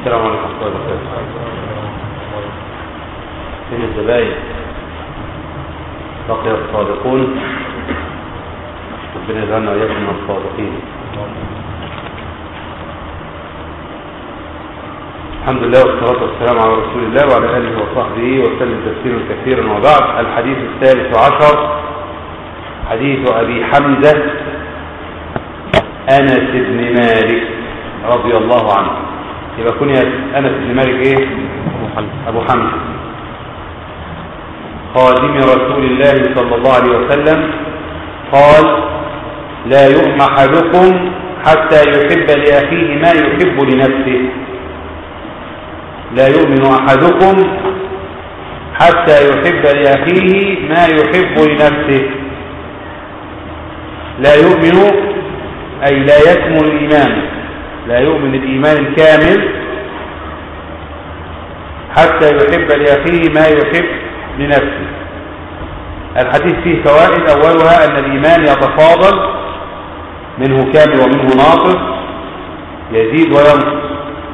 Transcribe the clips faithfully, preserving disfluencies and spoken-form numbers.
السلام عليكم ورحمة الله وبركاته. فين الزباين؟ بقي الصادقون، ربنا يجعلنا وإياكم من الصادقين. الحمد لله والصلاة والسلام على رسول الله وعلى آله وصحبه وسلم تسليما كثيرا. وبعد، الحديث الثالث عشر حديث أبي حمزة أنس بن مالك رضي الله عنه. يبقى كنية أنس بن مالك إيه؟ أبو حمزة، خادم رسول الله صلى الله عليه وسلم. قال: لا يؤمن أحدكم حتى يحب لأخيه ما يحب لنفسه. لا يؤمن أحدكم حتى يحب لأخيه ما يحب لنفسه. لا يؤمن أي لا يكمل الإيمان، لا يؤمن الإيمان الكامل حتى يحب لأخيه ما يحب لنفسه. الحديث فيه فوائد. أولها أن الإيمان يتفاضل، منه كامل ومنه ناقص، يزيد وينقص.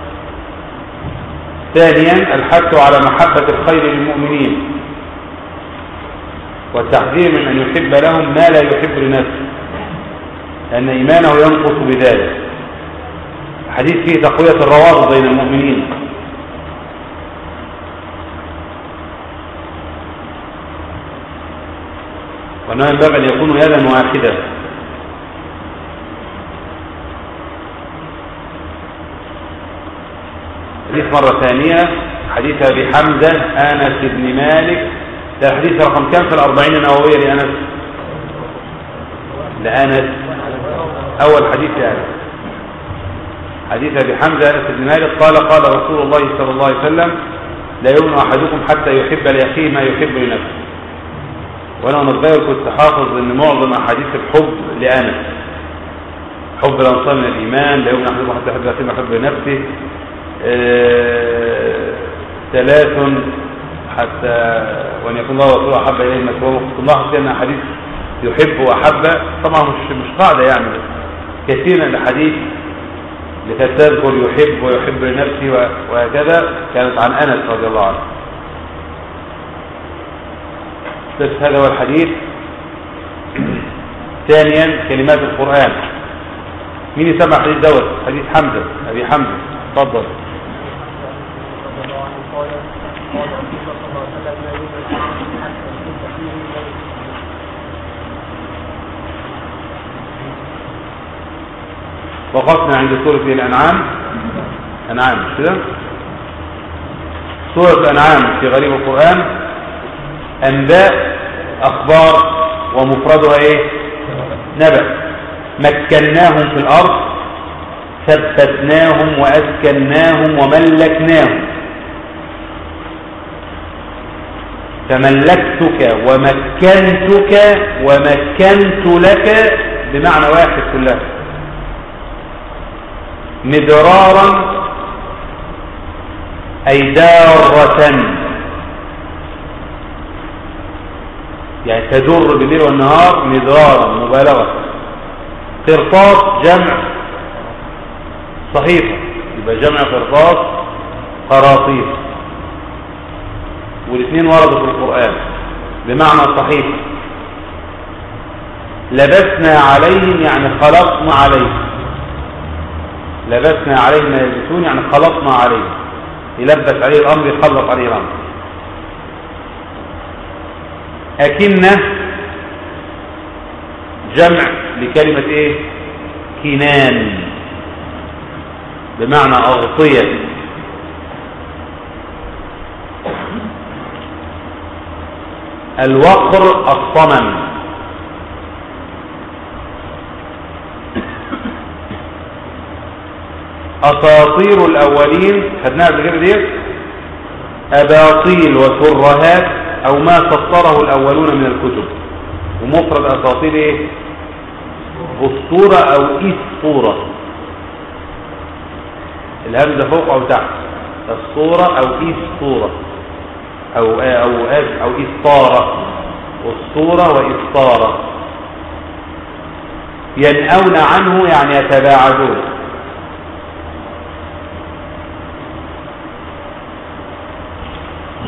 ثانيا الحث على محبة الخير للمؤمنين والتحذير من أن يحب لهم ما لا يحب لنفسه، لأن إيمانه ينقص بذلك. الحديث فيه تقوية الروابط بين المؤمنين. وأنه ينبغي أن يكونوا يدا واحدة. حديث مرة ثانية حديث أبي حمزة أنس بن مالك. ده الحديث رقم كم في الأربعين النووية لأنس؟ لأنس أول حديث لأنس، حديث أبي حمزة أنس بن مالك. قال: قال رسول الله صلى الله عليه وسلم: لا يؤمن أحدكم حتى يحب لأخيه ما يحب لنفسه. وأنا نتبايل كنت حافظ أن معظم أحاديث الحب لأنس، حب الأنصار من الإيمان. لا يؤمن أحدكم حتى يحب لأخيه ما يحب لنفسه. آه... ثلاث حتى وأن يكون الله ورسوله أحب إليه ما سواه. الله أن حديث يحب وأحب طبعا مش مش قاعدة يعني، كثيرا الحديث لتذكر يحب ويحب لنفسه وهكذا كانت عن أنس رضي الله عنه. بس هذا هو الحديث. ثانيا كلمات القرآن. مين يسمع حديث دوت؟ حديث حمزة أبي حمزة. تفضل. وقفنا عند سورة الأنعام. أنعام مش كده؟ سورة الأنعام في غريب القرآن أنباء، أخبار، ومفردها إيه؟ نبأ. مكناهم في الأرض، ثبتناهم وأسكناهم وملكناهم. فملكتك ومكنتك ومكنت لك بمعنى واحد كلها. مدرارا أي دارة، يعني تدر بالليل والنهار. مدرارا مبالغة. قرطاس جمع صحيفة، يبقى جمع قرطاس قراطيس، والاثنين وردوا في القرآن بمعنى صحيفة. لبسنا عليهم يعني خلقنا عليهم. لبسنا عليهم ما يلبسون يعني خلقنا عليهم. يلبس عليه الأمر يخلق عليه الأمر. أكنة جمع لكلمة إيه؟ كنان بمعنى أغطية. الوقر الصمم. أساطير الأولين خدناها بغير دي. أباطيل وترهات أو ما سطره الأولون من الكتب. ومفرد أساطير إيه؟ أسطورة أو إسطورة. الهمزة فوق أو تحت. الصورة أو إسطورة أو أو أو إسطارة. أسطورة وإسطارة. ينأون عنه يعني يتباعدون.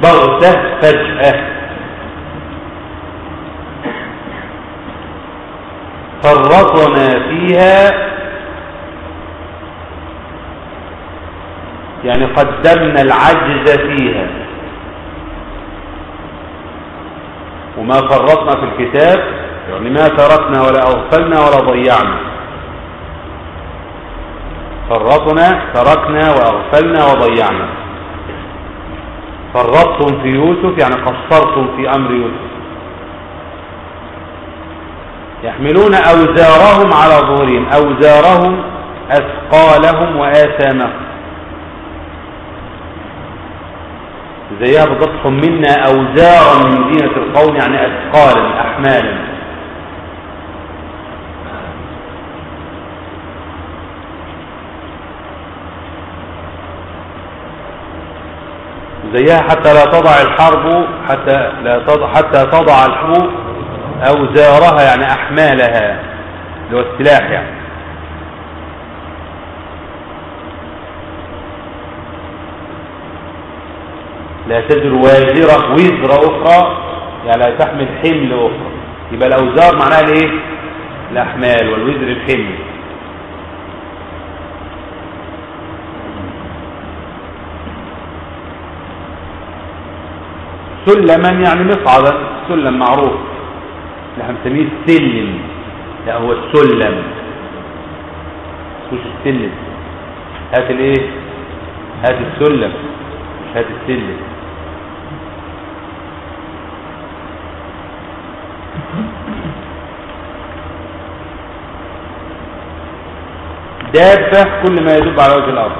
بغتة فجأة. فرطنا فيها يعني قدمنا العجز فيها، وما فرطنا في الكتاب يعني ما تركنا ولا أغفلنا ولا ضيعنا. فرطنا تركنا وأغفلنا وضيعنا. فرطتم في يوسف يعني قصرتم في أمر يوسف. يحملون أوزارهم على ظهورهم، أوزارهم أثقالهم وآثامهم، زيها بالضبط. حملنا أوزارا من زينة القوم يعني أثقالا أحمالا. زيها حتى لا تضع الحرب حتى لا تضع حتى تضع الحرب أوزارها يعني أحمالها، اللي هو السلاح يعني. لا تزر وازرة وزر أخرى يعني لا تحمل حمل أخرى. يبقى الأوزار معناها الإيه؟ الأحمال، والوزر الحمل. سلما يعني مصعدا، سلم معروف اللي احنا بنسميه السلم، لا هو السلم مش السلم. هات الايه؟ هات السلم مش هات السلم. دابة كل ما يدب على وجه الأرض.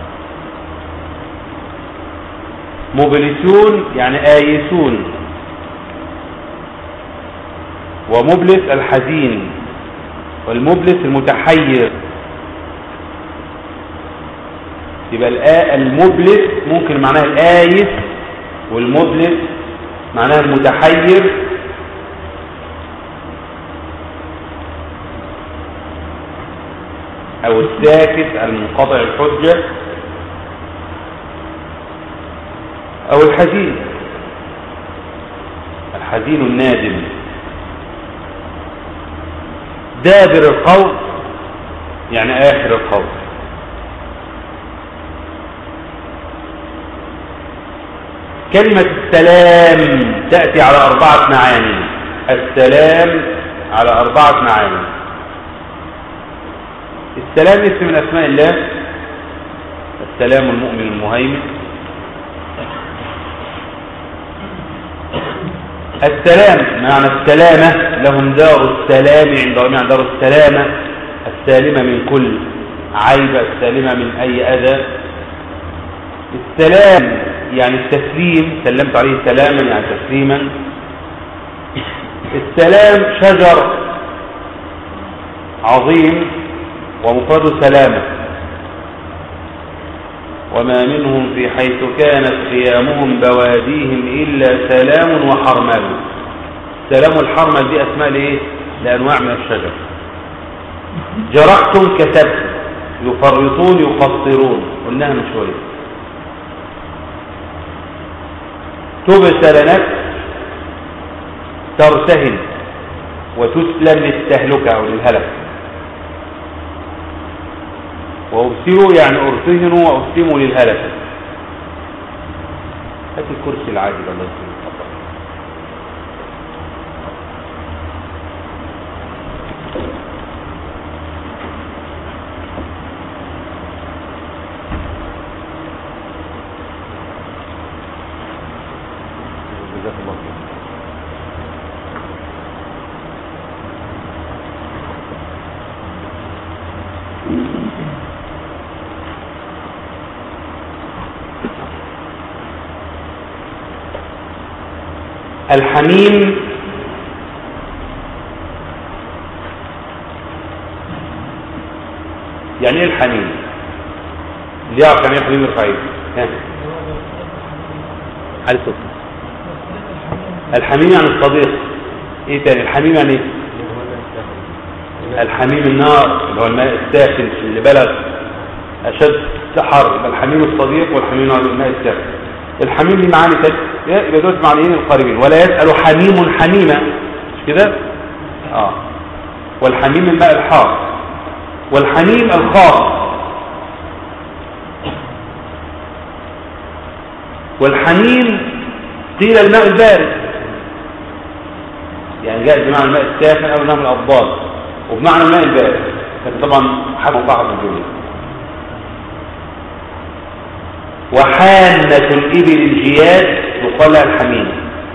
مبلسون يعني آيسون، ومبلس الحزين، والمبلس المتحير. يبقى المبلس ممكن معناها الآيس، والمبلس معناها المتحير، أو الساكت المنقطع الحجة، أو الحزين، الحزين النادم. دابر القول يعني آخر القول. كلمة السلام تأتي على أربعة معاني. السلام على أربعة معاني. السلام اسم من أسماء الله، السلام المؤمن المهيمن. السلام معنى السلامة، لهم دار السلام عندهم، يعني دار السلامة السالمة من كل عيب، السالمة من أي أذى. السلام يعني التسليم، سلمت عليه سلاما يعني تسليما. السلام شجر عظيم ومفرد سلامة، وما منهم في حيث كانت خيامهم بواديهم إلا سلام وحرمل. سلام والحرمل دي أسماء لإيه؟ لأنواع من الشجر. جرحتم كسبتم، يفرطون يقصرون، قلناها من شوية. تبسل نفس ترتهن وتسلم للتهلكة أو للهلك. وأبسلوا يعني أرتهنوا وأسلموا للهلك. هات الكرسي العادي الله يسلمك. جزاك الله خير. الحميم يعني ايه الحميم؟ اللي يعرف يعني ايه الحميم الرفيع؟ على الصوت. الحميم يعني الصديق. ايه تاني؟ الحميم يعني ايه؟ الحميم النار اللي هو الماء الساخن اللي بلغ اشد حر. الحميم الصديق والحميم الماء الساخن. الحميم دي معاني تانية. يبقى دول معنيين القريبين. ولا يسأل حميم حميمة، مش كده؟ اه والحميم الماء الحار، والحميم الخاص، والحميم قيل الماء البارد، يعني جاء بمعنى الماء الساخن او الماء الأضداد وبمعنى الماء البارد، لكن طبعا حاجه بعض الدنيا. وحانة الإبل الجياد يقال لها الحميم.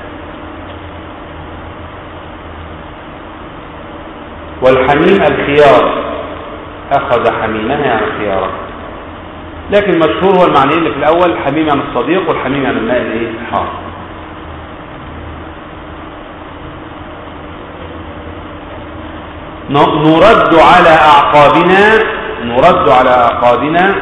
والحميم الخيار، أخذ حميمها يعني خيارا، لكن مشهور هو المعنى اللي في الأول، حميم يعني الصديق، والحميم يعني الماء الايه الحار. نرد على أعقابنا، نرد على أعقابنا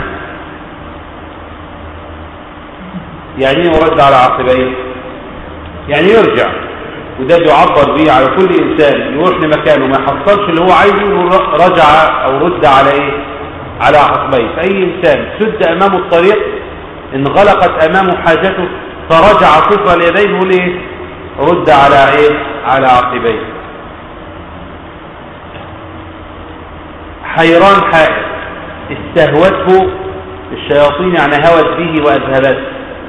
يعني يرد على عقبيه، يعني يرجع، وده يعبر به على كل إنسان يروح لمكانه ما يحصلش اللي هو عايزه، رجع أو رد على إيه؟ على عقبيه. فأي إنسان سد أمامه الطريق، انغلقت أمامه حاجته فرجع كفر اليدين، يقول إيه؟ رد على إيه؟ على عقبيه. حيران حائر، استهوته الشياطين يعني هوت به وأذهبته.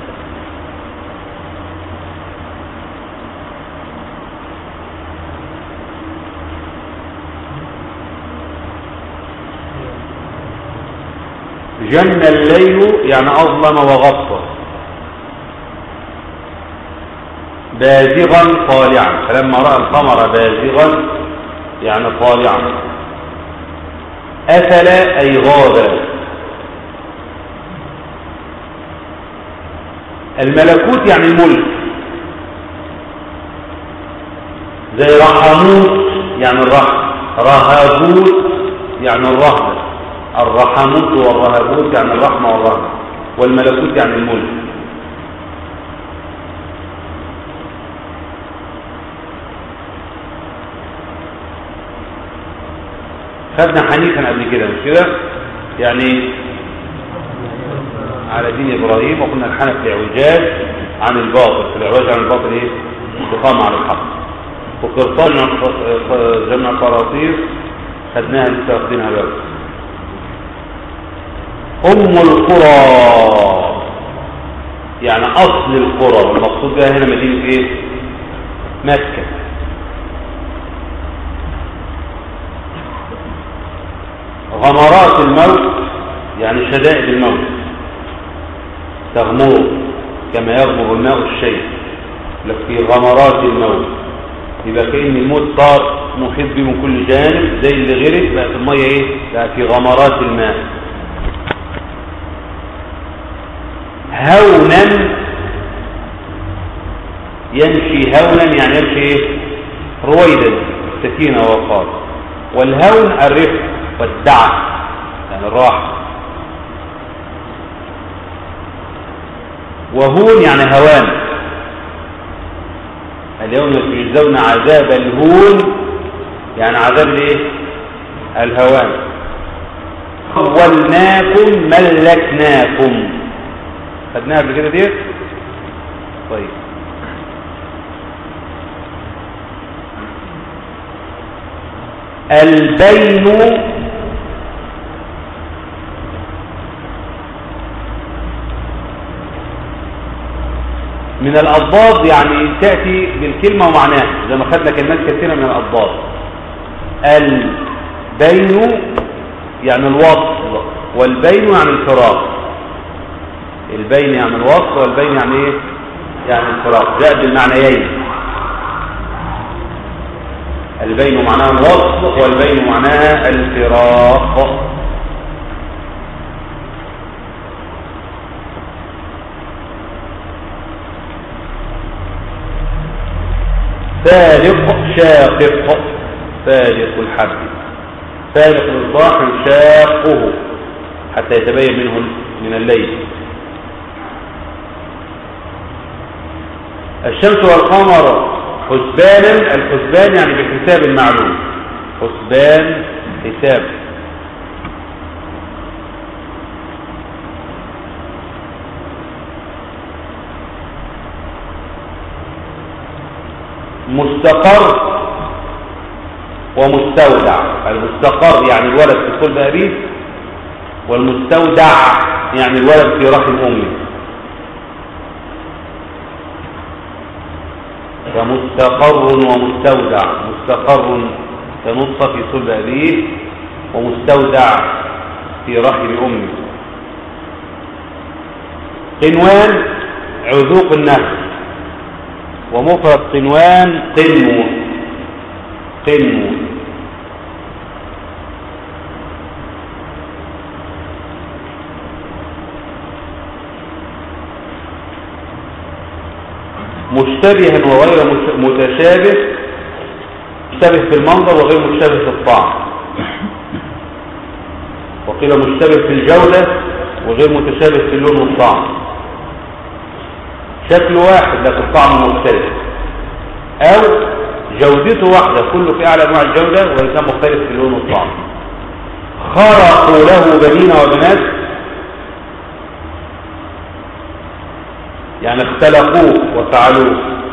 جن الليل يعني أظلم وغطى. بازغا طالعا، فلما رأى القمر بازغا يعني طالعا. أفل أي غاب. الملكوت يعني الملك، زي رحموت يعني الرحم، رهابوت يعني الرهبة. الرحموت والرهبوت يعني الرحمة والرهبة، والملكوت يعني الملك. خدنا حنيفا قبل كده مش كده؟ يعني على دين إبراهيم، وقلنا الحنف الاعوجاج عن الباطل، الاعوجاج عن الباطل ايه؟ استقامة على الحق. وقرطان جمع قراطيس خدناها لسه واخدينها بقى. أم القرى يعني أصل القرى، والمقصود بها هنا مدينة ايه؟ مكة. غمرات الموت يعني شدائد الموت، تغمر كما يغمر الماء الشيء، لك في غمرات الموت، يبقى كأن الموت صار محيط به من كل جانب، زي اللي غرق بقت المية ايه؟ بقى في غمرات الماء. هونا يمشي، هونا يعني يمشي ايه؟ رويدا، سكينة ووقار. والهون الرفق والدعة يعني الراحة. وهون يعني هوان. اليوم يجزون عذاب الهون يعني عذاب الايه؟ الهوان. خولناكم ملكناكم، خدناها قبل كده ديت. طيب البين من الأضداد يعني تأتي بالكلمة ومعناها، زي ما خدنا كلمات كثيرة من الأضداد. البين يعني الوصل، والبين يعني الفراق. البين يعني الوصل، والبين يعني ايه؟ يعني الفراق، جاء بالمعنيين. البين معناها الوصل، والبين معناها الفراق. فالق شاقق، فالق الحب، فالق الإصباح شاقه حتى يتبين منه من الليل. الشمس والقمر حسبانا، الحسبان يعني بحساب المعلوم، حسبان حساب. مستقر ومستودع. المستقر يعني الولد في صلب أبيه، والمستودع يعني الولد في رحم أمه. فمستقر ومستودع، مستقر كنطفة في صلب أبيه، ومستودع في رحم أمه. قنوان عذوق النخل، ومفرد قنوان قنو، قنو. مشتبها وغير متشابه، مشتبه في المنظر وغير متشابه في الطعم. وقيل مشتبه في الجودة وغير متشابه في اللون والطعم. شكل واحد لكن طعم مختلف، او جودته واحدة كله في اعلى انواع الجودة وإن كان مختلف في اللون والطعم. خرقوا له بنين وبنات، يعني اختلقوه وفعلوه.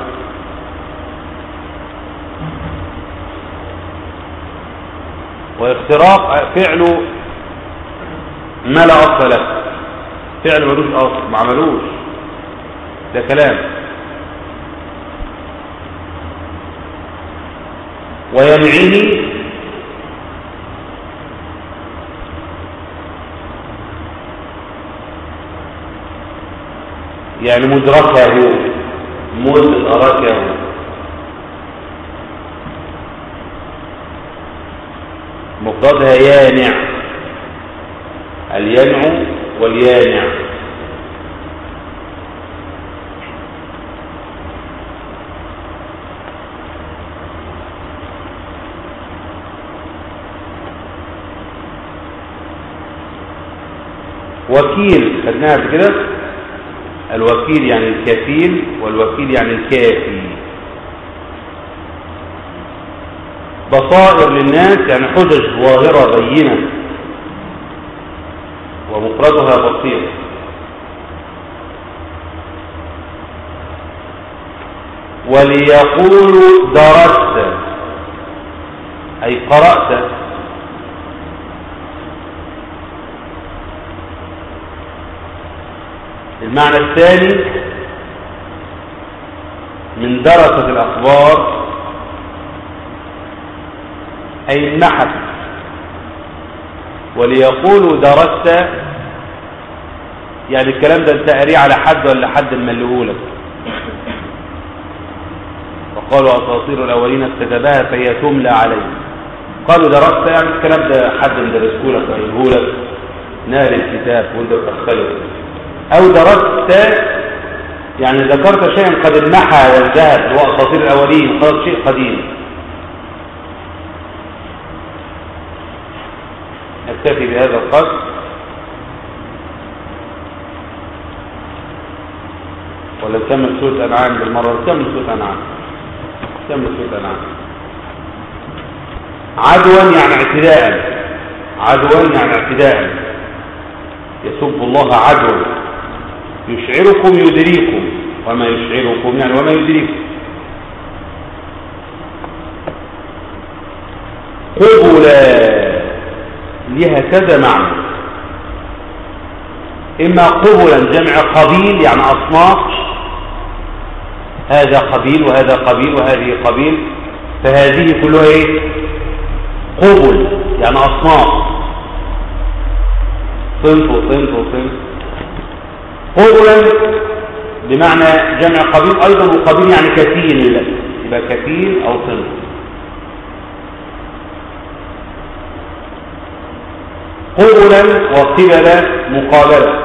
واختراق فعله ما لا اصل له، فعل ملوش اصل، ما عملوش، ده كلام. وينعني يعني مدركه، مدركه. مفردها يانع، الينع واليانع. وكيل خدناها بكده، الوكيل يعني الكفيل، والوكيل يعني الكافي. بصائر للناس يعني حجج ظاهرة بينة، ومفردها بصير. وليقولوا درست أي قرأت. المعنى الثاني من درست الأخبار أي النحت. وليقولوا درست يعني الكلام ده انت قاريه على حد ولا حد ملهولك. وقالوا أساطير الأولين اكتتبها فهي تملى عليه. قالوا درست يعني الكلام ده حد مدرسهولك وقايلهولك، نال الكتاب وانت بتختلف. أو درست يعني ذكرت شيئا قد انمحى وانتهت، هو أساطير الأولين، قال شيء قديم. نكتفي بهذا القدر، ولا نكمل سورة أنعام بالمرة؟ نكمل سورة أنعام، نكمل سورة أنعام. عدوا يعني اعتداء، عدوا يعني اعتداء. يسب الله عدوا، يشعركم يدريكم، وما يشعركم يعني وما يدريكم. قبلا لها كذا معنى، إما قبلا جمع قبيل يعني أصناف، هذا قبيل وهذا قبيل وهذه قبيل، فهذه كلها ايه؟ قبل يعني أصناف، صنف وصنف وصنف. قبلا بمعنى جمع قبيل أيضا، وقبيل يعني كثير، يبقى كثير أو صنف. قبلا وقبلا مقابلة.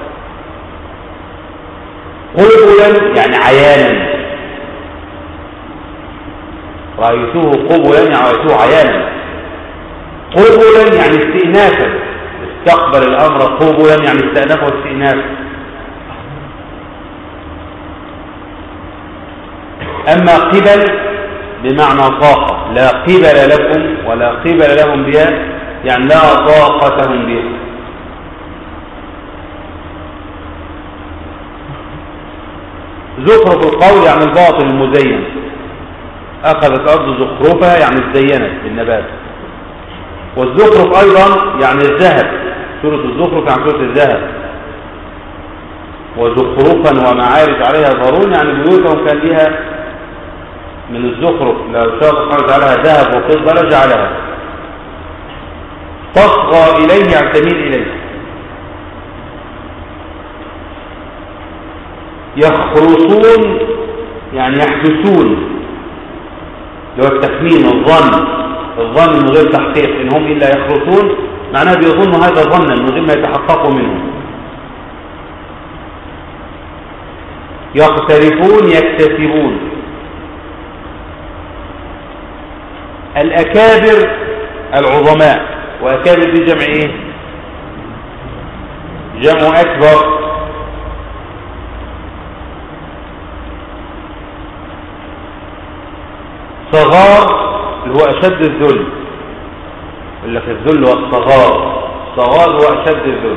قبلا يعني عيانا، رأيته قبلا يعني رأيته عيانا. قبلا يعني استئنافا، استقبل الأمر قبلا يعني استئنافه واستئنافا. أما قبل بمعنى طاقة، لا قبل لكم ولا قبل لهم بها يعني لا طاقتهم بها. زخرف القول يعني الباطل المزين. أخذت أرض زخرفها يعني ازينت بالنبات. والزخرف أيضا يعني الذهب، سورة الزخرف يعني سورة الذهب. وزخرفا ومعارج عليها ظهرون يعني بيوتهم كان لها من الزخرف، لو شاء الله سبحانه وتعالى ذهب وفضة لجعلها. تصغى إليه يعني تميل إليه. يخرصون يعني يحدثون، اللي هو التخمين والظن، الظن من غير تحقيق، إن هم إلا يخرصون معناه بيظنوا هذا ظنا من غير ما يتحققوا منه. يقترفون يكتسبون. الأكابر العظماء، وأكابر دي جمع إيه؟ جمع أكبر. صغار اللي هو أشد الذل، يقول لك الذل والصغار، الصغار هو أشد الذل.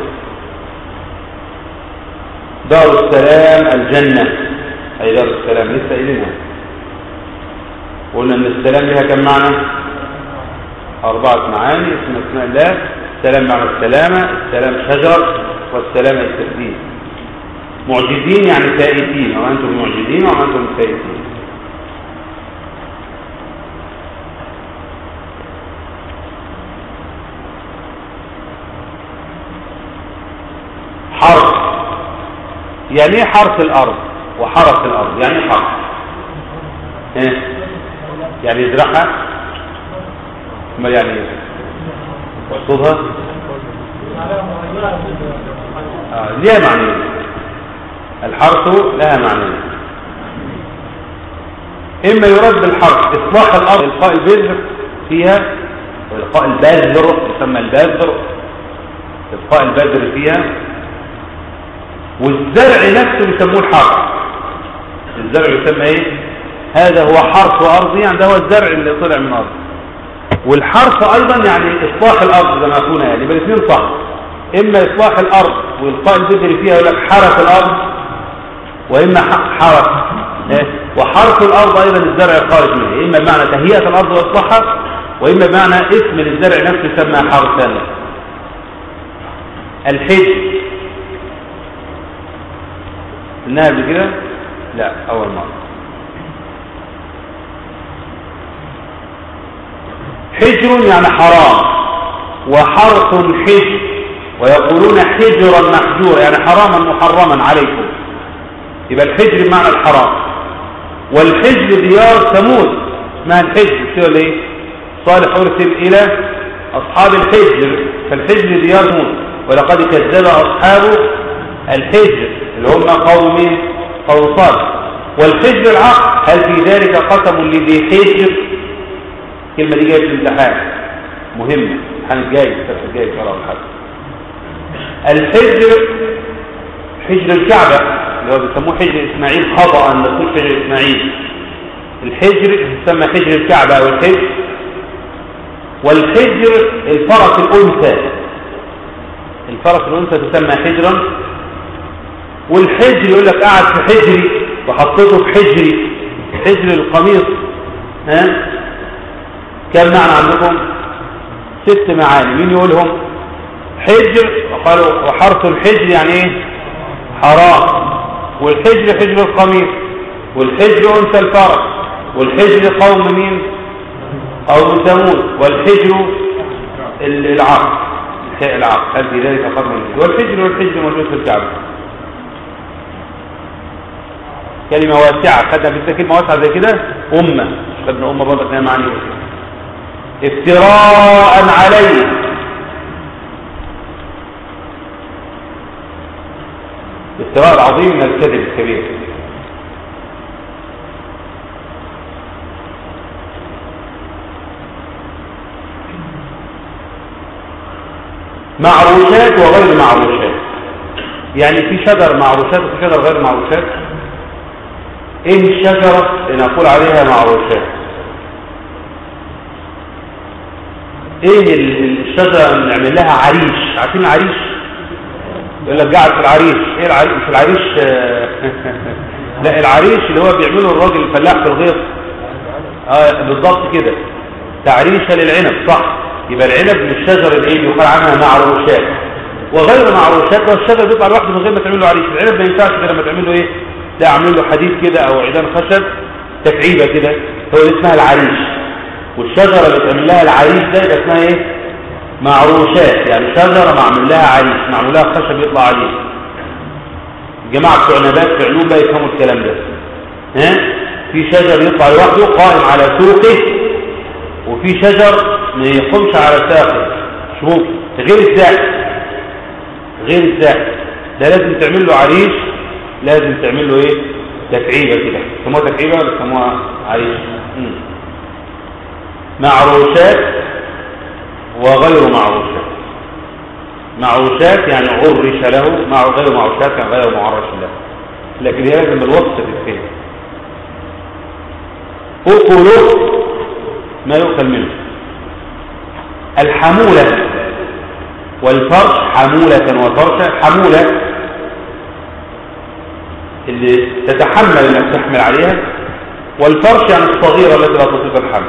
دار السلام الجنة، أي دار السلام لسه إلينا قلنا أن السلام لها كم معنى؟ أربعة معاني اسم اسماء الله. السلام معنى السلامة، السلام شجر، والسلامة التسليم. معجزين يعني فائتين، وما أنتم معجزين وما أنتم فائتين. حرث يعني ايه؟ حرث الارض وحرث الارض يعني حرث ايه؟ يعني يزرعها. ما يعني ايه؟ وحصدها آه. ليها معنى. الحرث لها معنى، اما يرد بالحرث اصلاح الارض، القاء البذر فيها، والقاء البذر يسمى البذر، القاء البذر فيها. والزرع نفسه يسموه الحرث. الزرع يسمى ايه؟ هذا هو حرث ارضي، يعني ده هو الزرع اللي طلع من الارض. والحرث ايضا يعني اصلاح الارض زي ما قلنا، يعني بالاثنين صح. اما اصلاح الارض والقاء البذر فيها يقول لك حرث الارض، واما حرث إيه؟ وحرث الارض ايضا الزرع الخارج منها، اما بمعنى تهيئه الارض واصلاحها، واما بمعنى اسم للزرع نفسه يسمى حرثا. الحج قلناها قبل كده؟ لا، اول مره. حجر يعني حرام، وحرث حجر، ويقولون حجرا محجورا يعني حراما محرما عليكم. يبقى الحجر بمعنى الحرام. والحجر ديار ثمود اسمها الحجر، بتقول ايه؟ صالح ارسل الى اصحاب الحجر، فالحجر ديار ثمود. ولقد كذب اصحاب الحجر اللي هم قوم مين؟ قوم صالح. والحجر العقل، هل في ذلك قسم لذي حجر؟ الكلمه دي جايه في الامتحان مهمه، الامتحان الجاي السنه الجاي ان شاء الله. الحجر حجر الكعبه اللي هو بيسموه حجر اسماعيل خطأ، ان نقول حجر اسماعيل. الحجر يسمى حجر الكعبه او الحجر. والحجر الفرس الانثى، الفرس الانثى تسمى حجرا. والحجر يقول لك قاعد في حجري وحطيته في حجري، حجر القميص. ها كم معنى عندكم؟ ست معاني. مين يقولهم؟ حجر، وقالوا وحرث الحجر يعني ايه؟ حرام. والحجر حجر القميص، والحجر انثى الفرس، والحجر قوم مين؟ قوم ثمود. والحجر العقل، العقل هل في ذلك قسم لذي. والحجر والحجر موجود في الكعبه. كلمة واسعة، خدنا في كلمة واسعة زي كده أمة، مش خدنا أمة برضه كلمة معني. افتراء عليه، افتراء العظيم من الكذب الكبير. معروشات وغير معروشات، يعني في شجر معروشات وفي شجر غير معروشات. ايه الشجرة اللي نقول عليها معروشات؟ ايه الشجرة اللي نعمل لها عريش؟ عارفين العريش؟ يقول لك قاعد في العريش. ايه العريش؟ مش العريش لا، العريش اللي هو بيعمله الراجل الفلاح في الغيط، اه بالضبط كده، تعريشة للعنب صح. يبقى العنب من الشجر الايه يقال عنها معروشات، وغير معروشات والشجر بيطلع لوحده من غير ما تعمل له عريش. العنب ما ينفعش غير لما تعمل له ايه، لا اعمل له حديد كده او عيدان خشب تكعيبه كده، هو اللي اسمها العريش. والشجره اللي تعمل لها العريش ده يبقى اسمها ايه، معروشات، يعني شجره معمول لها عريش، معمول لها خشب يطلع عليه. الجماعه بتوع نبات في علوم بقى يفهموا الكلام ده. ها، في شجر يطلع لوحده قائم على سوقه، وفي شجر ما يقومش على ساقه، شوف غير الزاحف، غير الزاحف ده لازم تعمل له عريش، لازم تعمل له ايه، تكعيبه كده، يسموها تكعيبه ولا يسموها عريش؟ مم. معروشات وغير معروشات. معروشات يعني عرش له، مع غير معروشات يعني غير معرش له، لكن هي لازم بالوصف تتفهم. أكله ما يؤكل منه. الحمولة والفرش، حمولة وفرشة. حمولة اللي تتحمل انك تحمل عليها، والفرش يعني الصغيرة التي لا تطيق الحمل.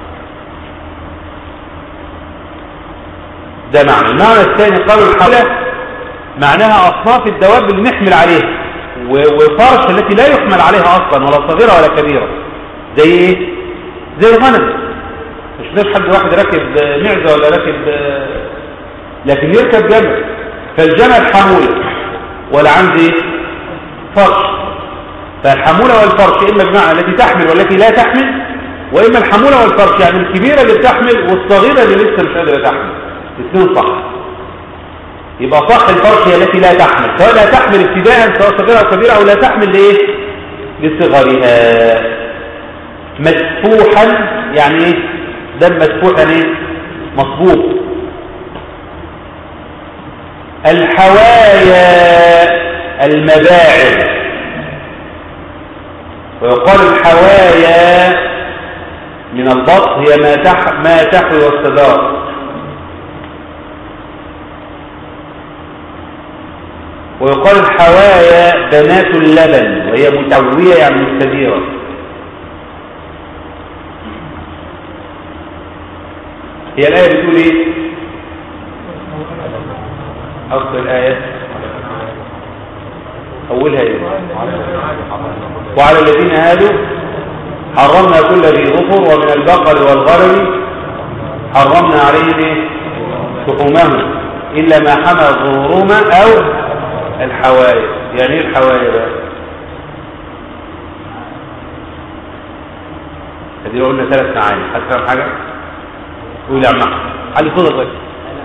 ده معنى. المعنى الثاني قالوا الحمولة معناها أصناف الدواب اللي نحمل عليها، وفرش التي لا يحمل عليها أصلا ولا صغيرة ولا كبيرة. زي ايه؟ زي الغنم. مش ناش حد واحد راكب معزة ولا راكب، لكن يركب جمل. فالجمل حمولة ولا عندي فرش. فالحمولة والفرش إما بمعنى التي تحمل والتي لا تحمل، وإما الحمولة والفرش يعني الكبيرة اللي بتحمل والصغيرة اللي لسه مش قادرة تحمل. الاثنين صح. يبقى صح الفرش هي التي لا تحمل، سواء لا تحمل ابتداء سواء صغيرة أو كبيرة، أو لا تحمل لإيه، لصغرها. مدفوحا يعني ايه، دم مدفوحا ايه، مصبوب. الحوايا المباعر، ويقال الحوايا من البط هي ما تح ما تحوي والصدار. ويقال الحوايا بنات اللبن، وهي متوية يعني مستديرة. هي الآية بتقول ايه، أصل الآية أولها ايه، وعلى الذين هادوا حرمنا كل ذي ظفر، ومن البقر والغنم حرمنا عليهم ايه، شحومهم إلا ما حمل ظهورهما أو الحوايا. يعني ايه الحوايا بقى؟ هذه قلنا ثلاث معاني. هتفهم حاجة؟ قول يا عم علي صدق بس.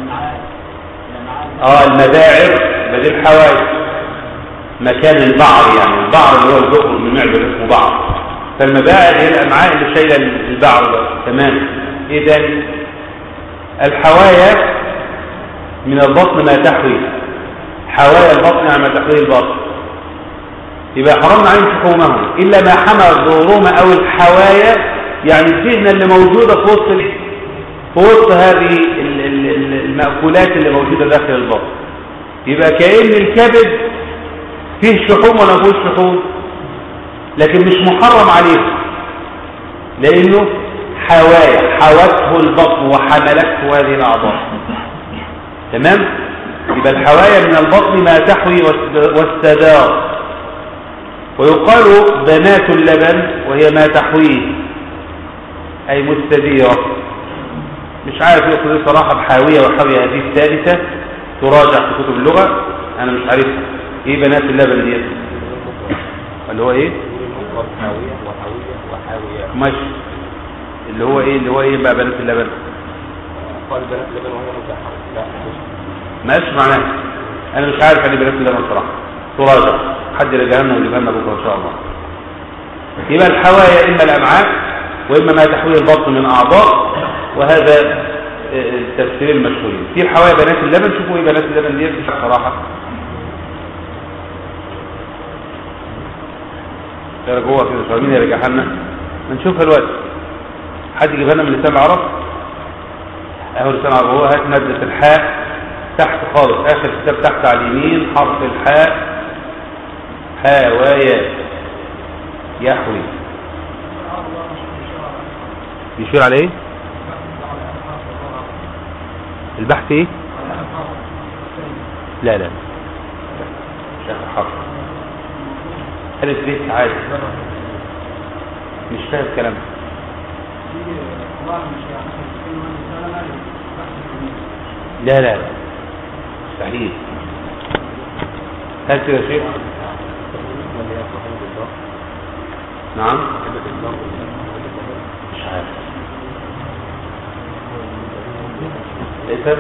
اه المباعر بدل الحوايا، مكان البعر، يعني البعر اللي هو البقر من معبد اسمه بعر. فالمباعر هي الامعاء اللي شايله البعر ده. تمام. ايه تاني؟ الحوايا من البطن ما تحوي، حوايا البطن يعني ما تحوي البطن. يبقى حرمنا عليهم شحومهم الا ما حمل ظهورهما او الحوايا، يعني الدهنه اللي موجوده في وسط في وسط هذه المأكولات اللي موجودة داخل البطن. يبقى كأن الكبد فيه شحوم ولا فيه شحوم، لكن مش محرم عليه لأنه حوايا، حوته البطن وحملته هذه الأعضاء. تمام. يبقى الحوايا من البطن ما تحوي واستدار. ويقال بنات اللبن وهي ما تحويه أي مستديرة. مش عارف يقصد ايه صراحة بحاوية وحاوية هذه الثالثة، تراجع في كتب اللغة، أنا مش عارفها. إيه بنات اللبن دي؟ اللي هو إيه؟ حاوية وحاوية وحاوية. ماشي. اللي هو إيه؟ اللي هو إيه بقى بنات اللبن؟ قال بنات اللبن وهي متاحة. لا ماشي معناه. أنا مش عارف عن بنات اللبن صراحة. تراجع. حد رجع لنا ويجيب لنا بكرة إن شاء الله. يبقى الحوايا إما الأمعاء وإما ما تحويه البطن من أعضاء، وهذا التفسير المشهور. في الحوايا بنات اللبن. شوفوا ايه بنات اللبن دي بصراحه ترى جوه كده. مين يرجع لنا؟ نشوفها دلوقتي. حد يجيبها لنا من لسان العرب. اهو لسان العرب هو. هات ماده الحاء تحت خالص، اخر كتاب تحت على اليمين، حرف الحاء، حوايا يحوي. يشير على ايه؟ البحث ايه؟ لا لا مش اخر حرف. ألف ب عادي، مش فاهم الكلام. لا لا مستحيل. هل كده شيء؟ نعم مش عارف. ايه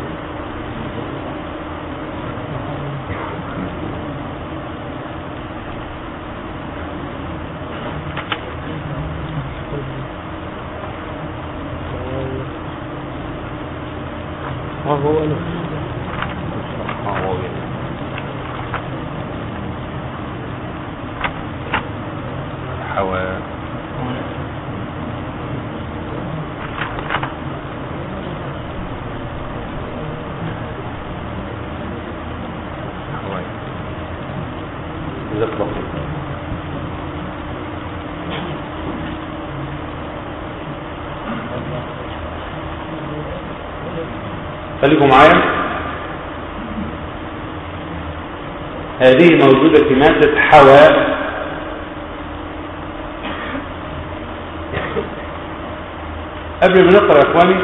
ها هو أنا ها هو حوا جزاك الله خير. خليكم معايا. هذه موجودة في مادة حوا. قبل ما نقرأ يا اخواني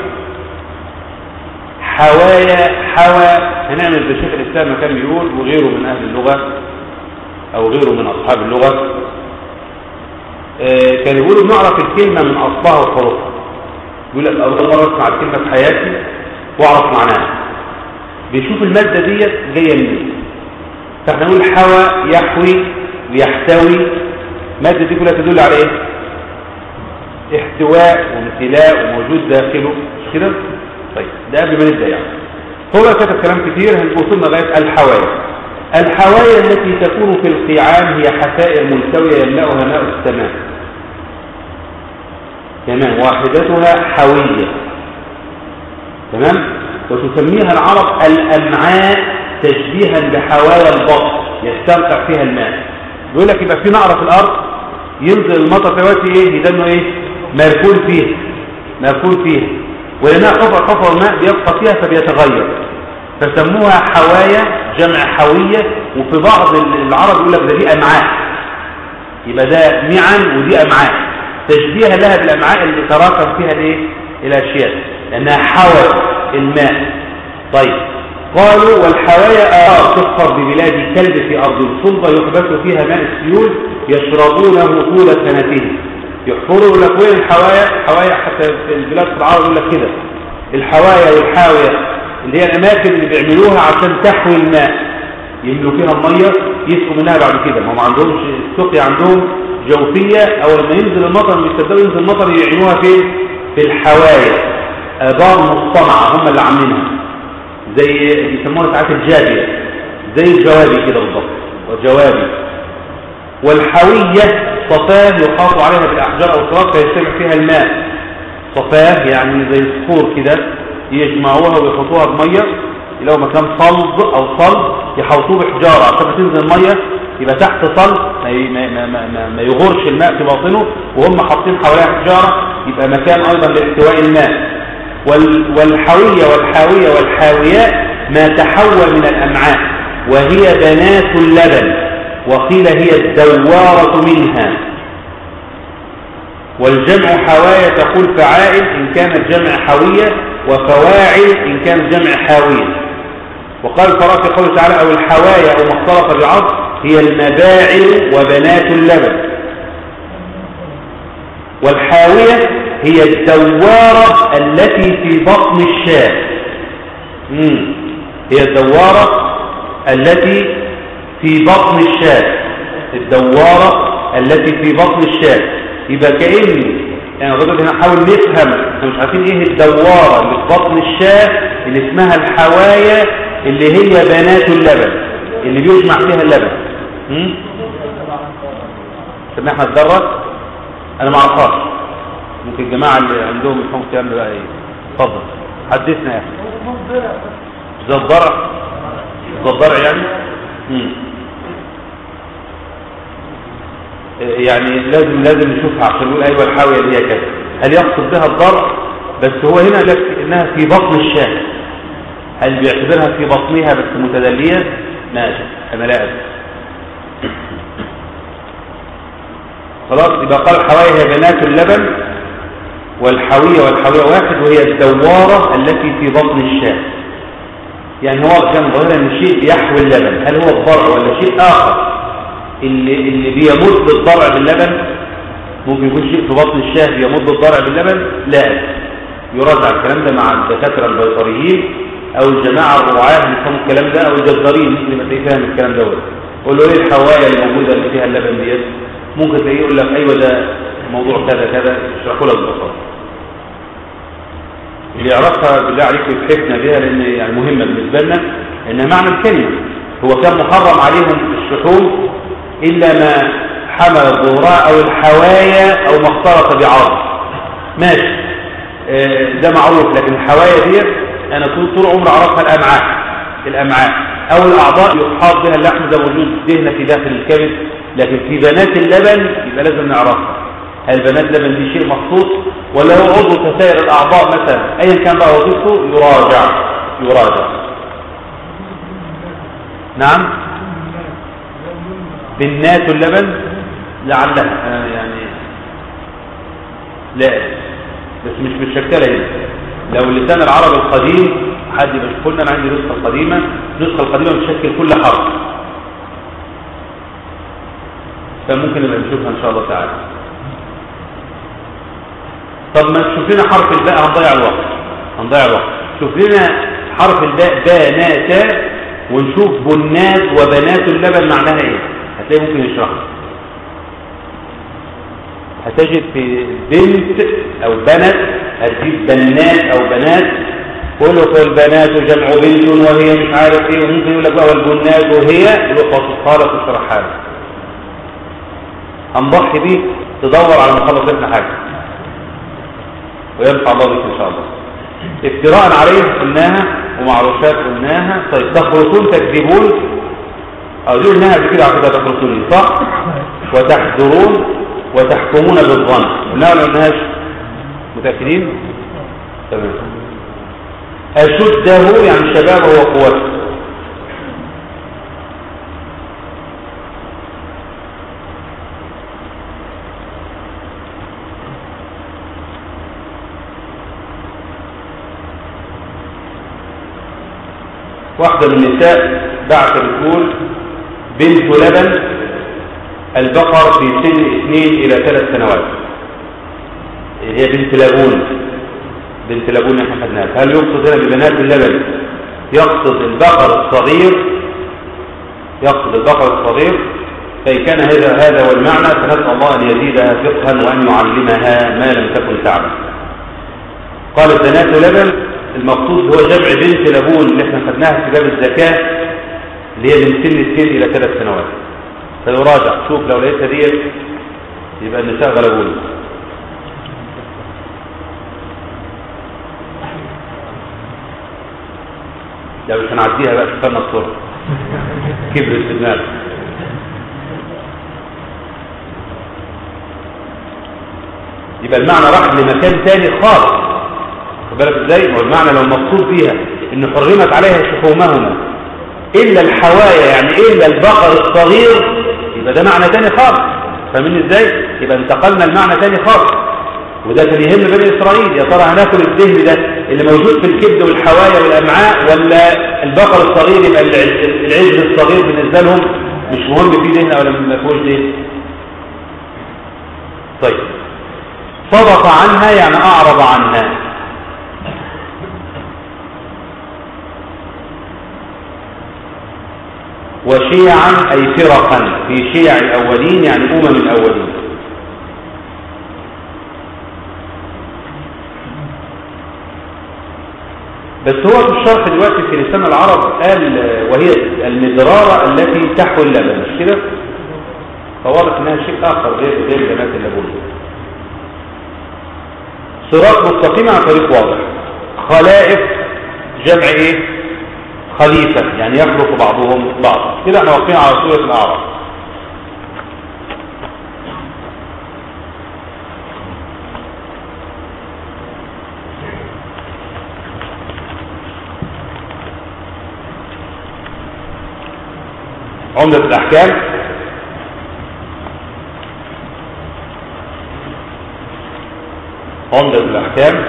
حوايا حوا هنعمل زي شيخ الاسلام ما كان بيقول وغيره من اهل اللغة او غيره من اصحاب اللغة. آه كان يقولوا بنعرف الكلمة من اصلها وحروفها. يقول لك اول مرة اسمع الكلمة في حياتي واعرف معناها. بيشوف المادة ديت جاية منين. فاحنا نقول حوا يحوي ويحتوي. المادة دي كلها تدل على ايه؟ احتواء وامتلاء وموجود داخله، مش كده؟ طيب ده قبل ما نبدا يعني. هو كتب كلام كتير هنوصلنا لغايه الحوايا. الحوايا التي تكون في القيعان هي حسائر ملتويه يملأها ماء السماء. تمام. واحدتها حويه. تمام. وتسميها العرب الامعاء تشبيها بحوايا البطن يستنقع فيها الماء. بيقول لك يبقى في نهر في الارض ينزل المطر في وقت ايه؟ يدنه ايه؟ مركون فيه مركون فيه ولانها حفر حفر الماء بيبقى فيها فبيتغير فسموها حوايا جمع حوية. وفي بعض العرب يقول لك ده دي امعاء. يبقى ده معا ودي امعاء تشبيها لها بالامعاء اللي تراكم فيها الايه؟ الاشياء لانها حوت الماء. طيب قالوا والحوايا آه تحفر ببلاد كلب في أرض صلبة يحبس فيها ماء السيول يشربونه طول سنتين. يحفروا لك وين الحوايا؟ حوايا حتى في البلاد في العرب يقول لك كده الحوايا والحاوية اللي هي الأماكن اللي بيعملوها عشان تحوي الماء يملوا فيها المية يسقوا منها بعد كده. ما هم عندهمش السقي عندهم جوفية أو لما ينزل المطر بيصدقوا ينزل المطر يعينوها فين؟ في الحوايا. آبار مصطنعة هم اللي عاملينها زي يسموها ساعات الجابية زي الجوابي كده بالضبط والجوابي. والحوية صفاه يحاط عليها بالأحجار أو التراب فيجتمع فيها الماء. صفاه يعني زي الصخور كده يجمعوها ويحطوها بمية لو مكان صلب أو صلب يحوطوه بحجارة عشان تنزل المية يبقى تحت صلب ما, ما, ما, ما, ما يغورش الماء في باطنه وهم حاطين حواليها حجارة يبقى مكان أيضا لاحتواء الماء. والحوية والحاوية والحاويات ما تحول من الأمعاء وهي بنات اللبن وقيل هي الدوارة منها. والجمع حوايا تقول فعائل إن كان الجمع حوية وفواعل إن كان الجمع حاوية. وقال فراء في قوله تعالى أو الحوايا أو ما اختلط بعض هي المباعل وبنات اللبن. والحاوية هي الدوارة التي في بطن الشاة. مم. هي الدوارة التي في بطن الشاة. الدوارة التي في بطن الشاة. يبقى كأني يعني الرجل هنا حاول نفهم احنا مش عارفين ايه الدوارة اللي في بطن الشاة اللي اسمها الحوايا اللي هي بنات اللبن اللي بيجمع فيها اللبن. امم سمعنا احنا الدرس انا ما اعرفهاش ممكن الجماعة اللي عندهم يفهموا الكلام ده بقى ايه. اتفضل حدثنا يا اخي. زي الضرع زي الضرع يعني امم يعني لازم لازم نشوفها عشان نقول ايوه الحاوية اللي هي كذا. هل يقصد بها الضرع؟ بس هو هنا لك انها في بطن الشاة، هل بيعتبرها في بطنها بس متدلية؟ ماشي، انا لا أدري. خلاص، يبقى قال الحوايا هي بنات اللبن، والحوية والحوية واحد، وهي الدوارة التي في بطن الشاة. يعني هو كان ظاهرا ان الشيء بيحوي اللبن، هل هو الضرع ولا شيء اخر اللي اللي بيمد الضرع باللبن؟ ممكن يكون شيء في بطن الشاه بيمد الضرع باللبن؟ لا، يراجع الكلام ده مع الدكاتره البيطريين او الجماعه الرعاه اللي يفهموا الكلام ده، او الجزارين اللي ما تفهم الكلام ده. قول له ايه الحوايا الموجوده اللي فيها اللبن ديت؟ ممكن تلاقيه يقول لك ايوه ده موضوع كذا كذا، يشرحوا لك ببساطه. اللي يعرفها بالله عليك يبحثنا بها، لان يعني مهمه بالنسبه لنا ان معنى الكلمه. هو كان محرم عليهم الشحوم الا ما حمل الظهراء او الحوايا او ما اختلط بعظم، ماشي، آه ده معروف. لكن الحوايا ديت انا كنت طول عمري اعرفها الامعاء الامعاء او الاعضاء يحاط بها اللحم، ده وجود دهنه في داخل الكبد. لكن في بنات اللبن يبقى لازم نعرفها، هل بنات اللبن دي شيء مخصوص ولا هو عضو كسائر الاعضاء مثلا؟ ايا كان بقى وظيفته يراجع يراجع نعم. بنات اللبن لعلها يعني لا، بس مش بالشكل هنا. لو اللسان العربي القديم حد يشوف لنا، انا عندي نسخه القديمه، النسخه القديمه بتشكل كل حرف، فممكن نبقى نشوفها ان شاء الله تعالى. طب ما تشوف لنا حرف الباء، هنضيع الوقت هنضيع الوقت شوف لنا حرف الباء بنات، ونشوف بنات وبنات اللبن معناها ايه، هتلاقي ممكن يشرحها. هتجد في بنت او بنت هتجيب بنات او بنات، قولوا فالبنات جمع بنت وهي مش عارف ايه، وممكن يقول لك بقى والبنات وهي يبقى فصلها وتشرحها لك. هنضحي بيه تدور على مخلص ابن حاجه وينفع الله بك ان شاء الله. افتراء عليه قلناها، ومعروشات قلناها. طيب تخرصون تكذبون، او دي قلناها قبل كده على فكره، تخرصون صح، وتحذرون وتحكمون بالظن، قلناها ولا قلناهاش؟ متاكدين؟ تمام. اشده يعني شبابه وقوته. واحدة من النساء بعث بتقول بنت لبن البقر في سن اثنين الى ثلاث سنوات، هي بنت لبون، بنت لبون احنا خدناها. هل يقصد هنا ببنات اللبن يقصد البقر الصغير؟ يقصد البقر الصغير. فإن كان هذا هذا هو المعنى فنسأل الله ان يزيدها فقها وان يعلمها ما لم تكن تعلم. قالت بنات لبن المقصود هو جمع بنت لبون اللي احنا خدناها في باب الزكاة، اللي هي من سن اثنين الى ثلاث سنوات. فيراجع شوف لو لقيتها ديت يبقى النساء غلبون. لا مش هنعديها بقى، استنى الصورة كبر الدماغ. يبقى المعنى راح لمكان ثاني خالص. بالك ازاي؟ هو المعنى لو مقصود فيها ان حرمت عليها شحومهما الا الحوايا، يعني الا البقر الصغير، يبقى ده معنى تاني خالص. فاهمين ازاي؟ يبقى انتقلنا المعنى تاني خالص. وده كان يهم بني اسرائيل، يا ترى هناكل الدهن ده اللي موجود في الكبد والحوايا والامعاء، ولا البقر الصغير يبقى العجل الصغير بالنسبه لهم مش مهم فيه دهن ولا ما فيهوش دهن. طيب صدق عنها يعني اعرض عنها. وشيعا أي فرقا، في شيع الأولين يعني أمم الأولين. بس هو في الشرح دلوقتي في لسان العرب قال وهي المدرارة التي تحوي اللبن، مش كده؟ فواضح انها شيء آخر غير غير بنات اللبن. صراط مستقيم عن طريق واضح. خلائف جمع ايه؟ خليفة يعني يخلق بعضهم بعض. كده احنا واقفين على سورة الأعراف. عمدة الأحكام عمدة الأحكام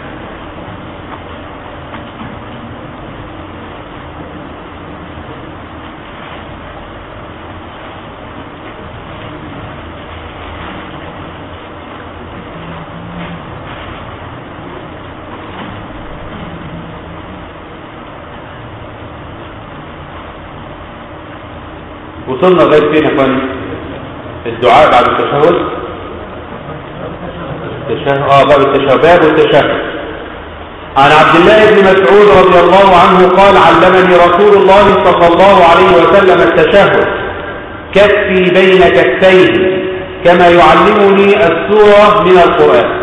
وصلنا لغاية فين يا اخواني؟ الدعاء بعد التشهد. التشهد اه باب التشهد باب التشهد. عن عبد الله بن مسعود رضي الله عنه قال علمني رسول الله صلى الله عليه وسلم التشهد كفي بين كفيه كما يعلمني السورة من القرآن.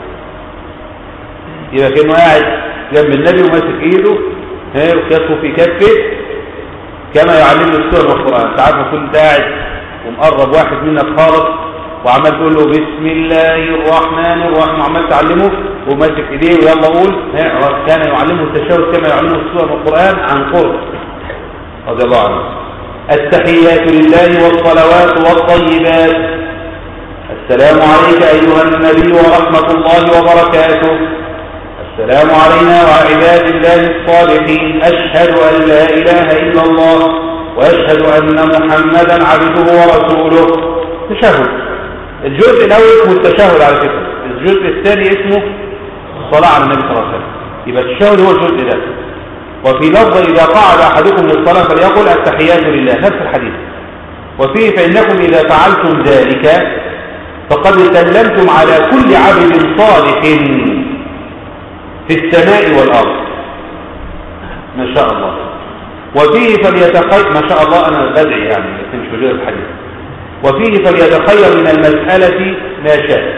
يبقى كأنه قاعد جنب النبي وماسك ايده وكفه في كفه كما يعلمني السورة من القرآن. ساعات ما كنت قاعد ومقرب واحد منك خالص وعمال تقول له بسم الله الرحمن الرحيم وعمال تعلمه وماسك ايديه ويلا قول كان يعلمه التشهد كما يعلمه السورة من القرآن عن قرب رضي الله عنه. التحيات لله والصلوات والطيبات. السلام عليك أيها النبي ورحمة الله وبركاته. السلام علينا وعلى عباد الله الصالحين. أشهد أن لا إله إلا الله وأشهد أن محمدا عبده ورسوله. تشهد. الجزء الأول اسمه التشهد على فكرة، الجزء الثاني اسمه الصلاة على النبي صلى الله عليه وسلم. يبقى التشهد هو الجزء ده. وفي لفظ إذا قعد أحدكم للصلاة فليقل التحيات لله، نفس الحديث. وفيه فإنكم إذا فعلتم ذلك فقد سلمتم على كل عبد صالح في السماء والأرض. ما شاء الله. وفيه فليتخير، ما شاء الله أنا بدعي يعني لكن مش وجود الحديث. وفيه فليتخير من المسألة ما شاء.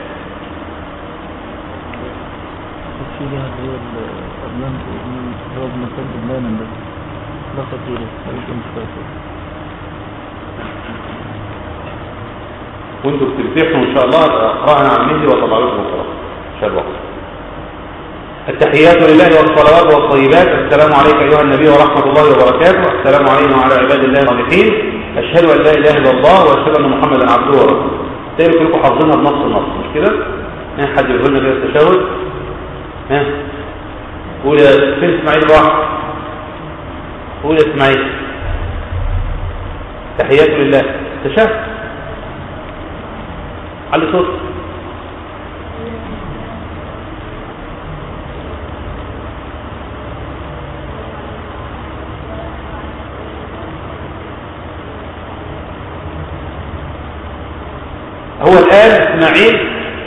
فيها هو الأبنان هو بمثال أبنانا بس لا خطيرة ولكن مستقبل. وانتوا بتمتحنوا إن شاء الله أقرأنا عن مهدي وطبع لكم القرآن إن شاء الله. التحيات لله والصلوات والطيبات. السلام عليك أيها النبي ورحمة الله وبركاته. السلام علينا وعلى عباد الله الصالحين. أشهد أن لا إله إلا الله وأشهد أن محمدا عبده ورسوله. تقولوا كلكم حافظينها بنص النص مش كده؟ ها حد يقول لنا كده التشهد؟ ها قول يا فين اسماعيل راح؟ قول يا اسماعيل. تحيات لله. تشهد. علي صوت. هو الآن إسماعيل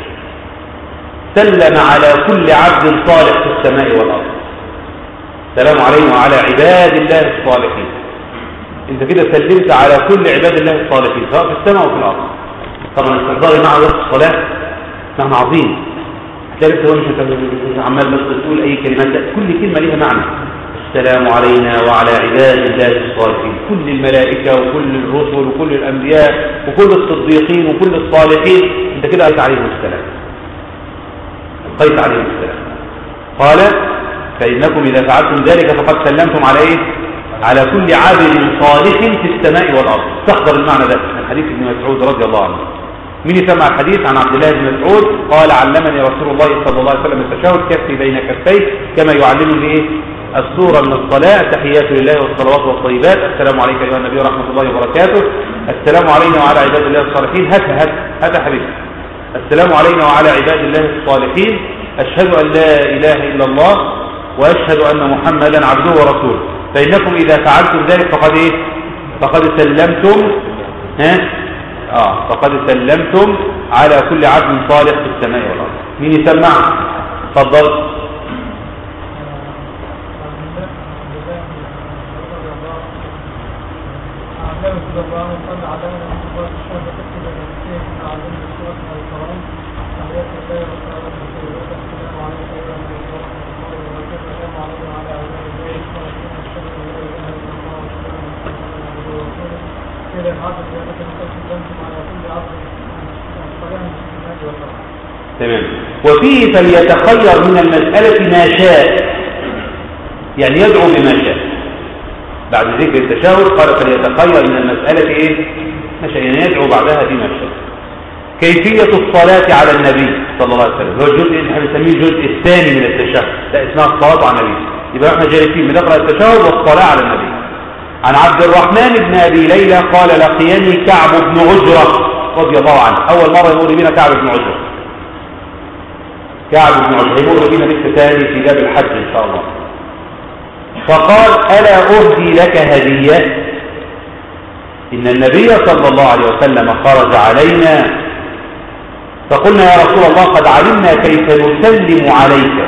سلم على كل عبد صالح في السماء والأرض. السلام علينا وعلى عباد الله الصالحين. انت كده سلمت على كل عباد الله الصالحين سواء في السماء وفي الأرض. طبعا استحضاري مع وقت الصلاة معنى عظيم. هتلاقي انت مش عمال بس تقول أي كلمات، كل كلمة ليها معنى. السلام علينا وعلى عباد الله الصالحين. كل الملائكة وكل الرسل وكل الأنبياء وكل الصديقين وكل الصالحين انت كده قيت عليهم السلام. قيت عليهم السلام. قال فإنكم إذا فعلتم ذلك فقد سلمتم على إيه؟ على كل عابد صالح في السماء والأرض. تحضر المعنى ده من حديث ابن مسعود رضي الله عنه. من يسمع الحديث عن عبد الله بن مسعود قال علمني رسول الله صلى الله عليه وسلم التشهد كفي بين كفيه كما يعلمني ايه؟ السورة من الصلاة. التحيات لله والصلوات والطيبات. السلام عليك أيها النبي ورحمة الله وبركاته. السلام علينا وعلى عباد الله الصالحين. هات هات هات حبيبي. السلام علينا وعلى عباد الله الصالحين. أشهد أن لا إله إلا الله وأشهد أن محمدا عبده ورسوله. فإنكم إذا فعلتم ذلك فقد إيه؟ فقد سلمتم ها؟ آه فقد سلمتم على كل عبد صالح في السماء والأرض. مين يسمع؟ تفضل. تمام. وفيه فليتخير من المسألة ما شاء، يعني يدعو بما شاء. بعد ذكر التشهد قال فليتخير من المسألة إيه؟ مشان يدعو بعدها بما شاء. كيفية الصلاة على النبي صلى الله عليه وسلم هو الجزء اللي احنا بنسميه الجزء الثاني من التشهد، لا اسمها الصلاة على النبي. يبقى احنا جالسين بنقرأ التشهد والصلاة على النبي. عن عبد الرحمن بن أبي ليلى قال لقيني كعب بن عجرة رضي الله عنه. أول مرة يمر بنا كعب بن عجرة. كعب بن عجرة يمر بنا بالتالي في باب الحج إن شاء الله. فقال ألا أهدي لك هدية؟ إن النبي صلى الله عليه وسلم خرج علينا فقلنا يا رسول الله قد علمنا كيف نسلم عليك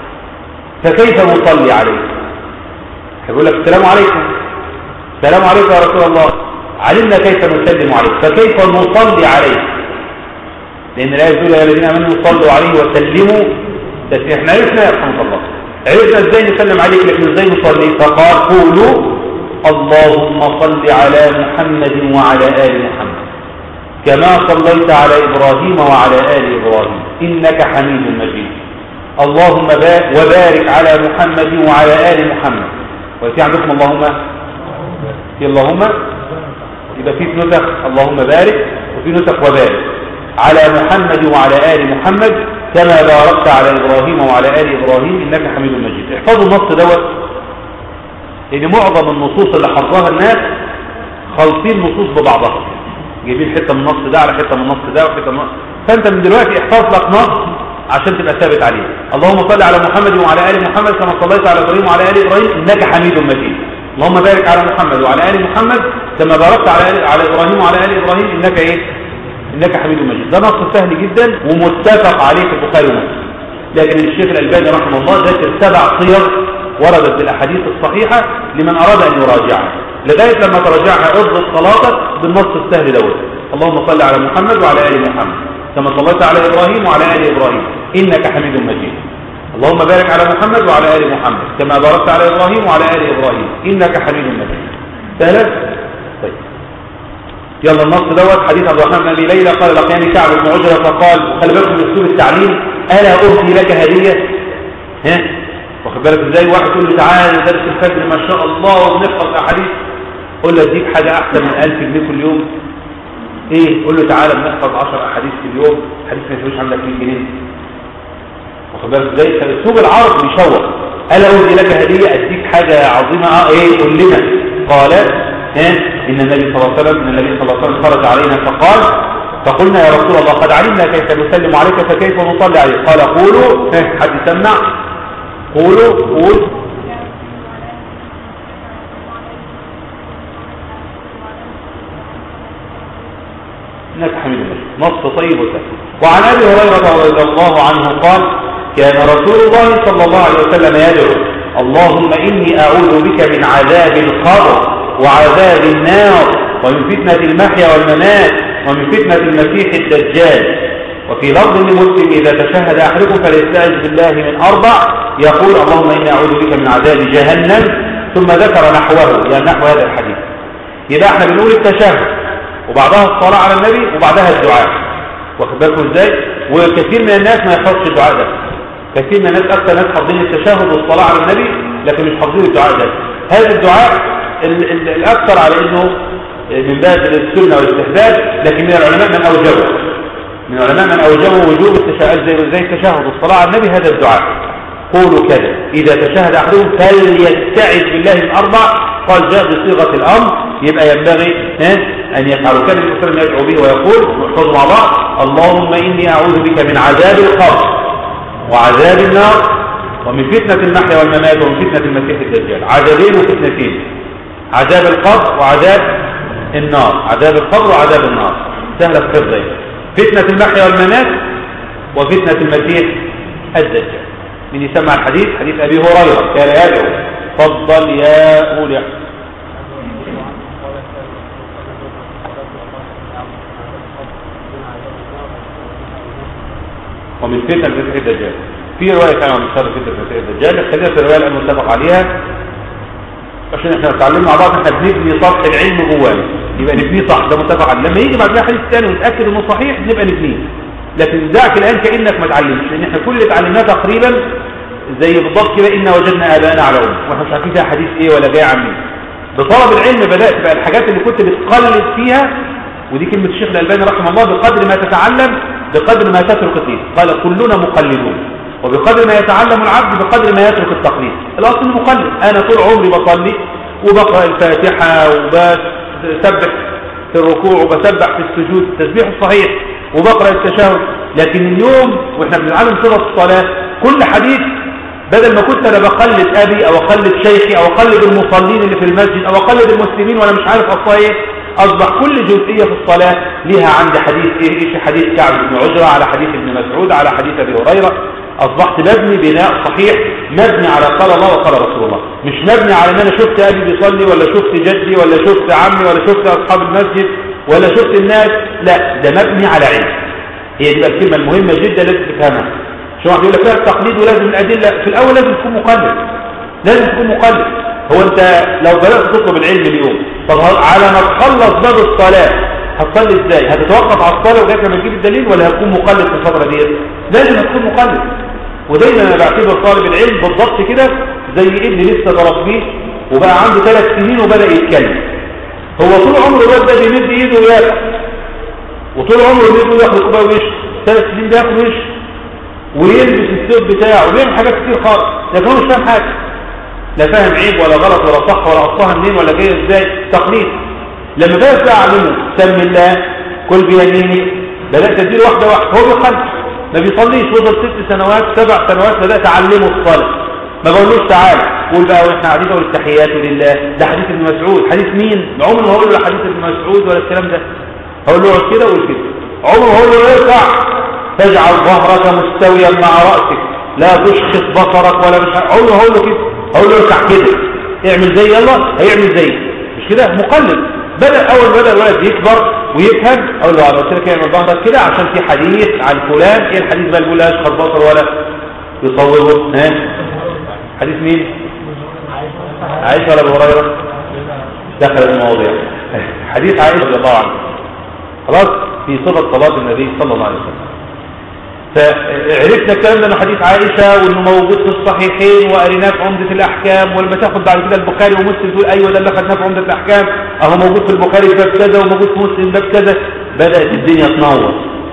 فكيف نصلي عليك؟ يقول لك السلام عليكم السلام عليكم يا رسول الله، علمنا كيف نسلم عليك فكيف نصلي عليك؟ لأن الآية تقول يا الذين آمنوا صلوا عليه وسلموا تسليما. احنا عرفنا يا رحمة الله، عرفنا ازاي نسلم عليك لكن ازاي نصلي؟ فقال قولوا اللهم صل على محمد وعلى آل محمد كما صليت على إبراهيم وعلى آل إبراهيم إنك حميد مجيد. اللهم وبارك على محمد وعلى آل محمد. وفي عندكم اللهم في اللهم يبقى في نسخ اللهم بارك وفي نسخ وبارك على محمد وعلى آل محمد كما باركت على إبراهيم وعلى آل إبراهيم إنك حميد مجيد. احفظوا النص دوت لأن معظم النصوص اللي حفظها الناس خالطين نصوص ببعضها، جايبين حته من النص ده على حته من النص ده وحته من النص. فانت من دلوقتي احفظ لك نص عشان تبقى ثابت عليه. اللهم صل على محمد وعلى ال محمد كما صليت على ابراهيم وعلى ال ابراهيم انك حميد مجيد. اللهم بارك على محمد وعلى ال محمد كما باركت على على ابراهيم وعلى ال ابراهيم انك ايه؟ انك حميد مجيد. ده نص سهل جدا ومتفق عليه في البخاري ومسلم. لكن الشيخ الألباني رحمه الله ذكر سبع صيغ وردت بالاحاديث الصحيحه لمن اراد ان يراجعها، لغايه لما تراجعها اضبط صلاتك بالنص السهل دوت. اللهم صل على محمد وعلى ال محمد كما صليت على ابراهيم وعلى ال ابراهيم انك حميد مجيد. اللهم بارك على محمد وعلى ال محمد كما باركت على ابراهيم وعلى ال ابراهيم انك حميد مجيد. سهل؟ طيب يلا النص دوت حديث عبد الرحمن بن ابي ليلى قال لقياني كعب بن عجرة فقال خلي بالكم من اسلوب التعليم الا اهدي لك هديه؟ ها واخد بالك ازاي؟ واحد يقول له تعالى درس الفجر ما شاء الله وبنحفظ احاديث، قول له اديك حاجه احسن من ألف جنيه كل يوم. ايه؟ قول له تعالى بنحفظ عشر احاديث في اليوم، حديث ما يسويش عندك مية جنيه. واخد بالك ازاي؟ فاسلوب العرض بيشوق. الا اهدي لك هديه؟ اديك حاجه عظيمه. اه ايه؟ قول لنا. قال ها ان النبي صلى الله عليه وسلم ان النبي صلى الله عليه وسلم خرج علينا فقال فقلنا يا رسول الله قد علمنا كيف نسلم عليك فكيف نصلي عليك؟ قال قولوا ها حد يسمع؟ قولوا قول انك حميد مجيد. نص طيب وسهل. وعن ابي هريره رضي الله عنه قال كان رسول الله صلى الله عليه وسلم يدعو اللهم اني اعوذ بك من عذاب القبر وعذاب النار ومن فتنه المحيا والممات ومن فتنه المسيح الدجال. وفي لفظ لمسلم اذا تشهد احدكم فليستعذ بالله من اربع يقول اللهم اني اعوذ بك من عذاب جهنم ثم ذكر نحوه يعني نحو هذا الحديث. يبقى احنا بنقول التشهد وبعدها الصلاة على النبي وبعدها الدعاء. واخد بالكم ازاي؟ وكثير من الناس ما يحفظش الدعاء ده. كثير من الناس اكثر ناس حافظين التشهد والصلاة على النبي لكن مش حافظين الدعاء ده. هذا الدعاء ال ال الاكثر على انه من باب السنة والاستحباب، لكن من العلماء من اوجبه من العلماء من اوجبه وجوب التشهد زي زي التشهد والصلاة على النبي هذا الدعاء. قولوا كذا اذا تشهد احدهم فليستعذ بالله من اربع. قال جاء بصيغة الامر يبقى ينبغي أن يفعلوا. كان النبي صلى الله عليه وسلم يدعو به ويقول واحفظوا مع بعض اللهم إني أعوذ بك من عذاب القبر وعذاب النار ومن فتنة المحيا والممات ومن فتنة المسيح الدجال. عذابين وفتنتين، عذاب القبر وعذاب النار. عذاب القبر وعذاب النار سهلة في حفظها. فتنة المحيا والممات وفتنة المسيح الدجال. من يسمع الحديث؟ حديث أبي هريرة كان يدعو. تفضل يا أولي. ومن فتنة المسيح الدجال. في رواية كان من شر فتنة المسيح الدجال، خلينا في الرواية الآن متفق عليها عشان احنا نتعلم مع بعض احنا بنبني سطح العلم جوانا، يبقى نبنيه صح. ده متفق عليه. لما يجي بعد حديث ثاني ونتأكد انه صحيح نبقى نبنيه، لكن دعك الآن كأنك ما تعلمش، لأن احنا كل اللي اتعلمناه تقريبا زي بالضبط كده إنا وجدنا آباءنا على أمة، واحنا مش عارفين فيها حديث ايه ولا جاي عن مين. بطلب العلم بدأت بقى الحاجات اللي كنت بتقلد فيها، ودي كلمة الشيخ الألباني رحمه الله، بقدر ما تتعلم بقدر ما تترك الدين. قال كلنا مقلدون، وبقدر ما يتعلم العبد بقدر ما يترك التقليد. الأصل مقلد. أنا طول عمري بصلي وبقرأ الفاتحة وبسبح في الركوع وبسبح في السجود التسبيح الصحيح وبقرأ التشهد، لكن اليوم وإحنا بنتعلم سورة الصلاة كل حديث بدل ما كنت أنا بقلد أبي أو أقلد شيخي أو أقلد المصلين اللي في المسجد أو أقلد المسلمين وأنا مش عارف أصلا إيه، أصبح كل جزئية في الصلاة لها عندي حديث إيه إيش حديث كعب بن عجرة، على حديث ابن مسعود، على حديث أبي هريرة. أصبحت مبني بناء صحيح مبني على قال الله وقال رسول الله، مش مبني على أن أنا شفت أبي بيصلي ولا شفت جدي ولا شفت عمي ولا شفت أصحاب المسجد ولا شفت الناس، لا ده مبني على علم. هي دي الكلمة المهمة جدا لازم تفهمها. شو واحد يقول لك لا التقليد ولازم الأدلة، في الأول لازم تكون مقلد، لازم تكون مقلد. هو أنت لو بدأت تطلب العلم اليوم، طب على ما تخلص باب الصلاة هتصلي ازاي؟ هتتوقف على الصلاة لغاية لما تجيب الدليل ولا هتكون مقلد في الفترة دي؟ لازم تكون مقلد. ودايما انا بعتبر طالب العلم بالضبط كده زي ابني لسه بربيه وبقى عنده ثلاث سنين وبدأ يتكلم. هو طول عمره الواد ده بيمد ايده وياكل، وطول عمره بيمد ايده ياخد كوبايه ويشرب، ثلاث سنين بياكل ويشرب ويلبس الثوب بتاعه وبيعمل حاجات كتير خالص، لكن هو مش فاهم حاجه، لا فاهم عيب ولا غلط ولا صح ولا قصها منين ولا جاي ازاي، تقليد. لما بدأت اعلمه سم الله كل بيمينك، بدأت اديله واحده واحده، هو بيقلد ما بيصليش، وصل ست سنوات سبع سنوات بدأت اعلمه الصلاه، ما بقولوش تعالى قول بقى واحنا قاعدين نقول التحيات لله، ده حديث ابن مسعود. حديث مين؟ عمره ما هقول له حديث ابن مسعود ولا الكلام ده، هقول له اقعد كده وقول كده. عمره ما هقول له ارفع تجعل ظهرك مستويا مع راسك، لا تشخص بصرك ولا مش عمره هقول له كده، هقول له ارفع كده اعمل زي يلا هيعمل زي، مش كده مقلد. بدأ اول بدأ الولد يكبر ويفهم، اقول له انا قلت لك اعمل ظهرك كده عشان في حديث عن فلان، ايه الحديث بقى؟ يقول لا يشخص بصر ولا يصوره. ها حديث مين؟ عائشة ولا ابو هريرة؟ دخل المواضيع. حديث عائشة رضي الله عنها خلاص في صفة صلاة النبي صلى الله عليه وسلم. فعرفنا الكلام ده من حديث عائشة وانه موجود في الصحيحين وقريناه في عمدة الاحكام، ولما تاخد بعد كده البخاري ومسلم تقول ايوه ده اللي خدناه في عمدة الاحكام اهو موجود في البخاري باب كذا وموجود في مسلم باب كذا. بدأت الدنيا تنور.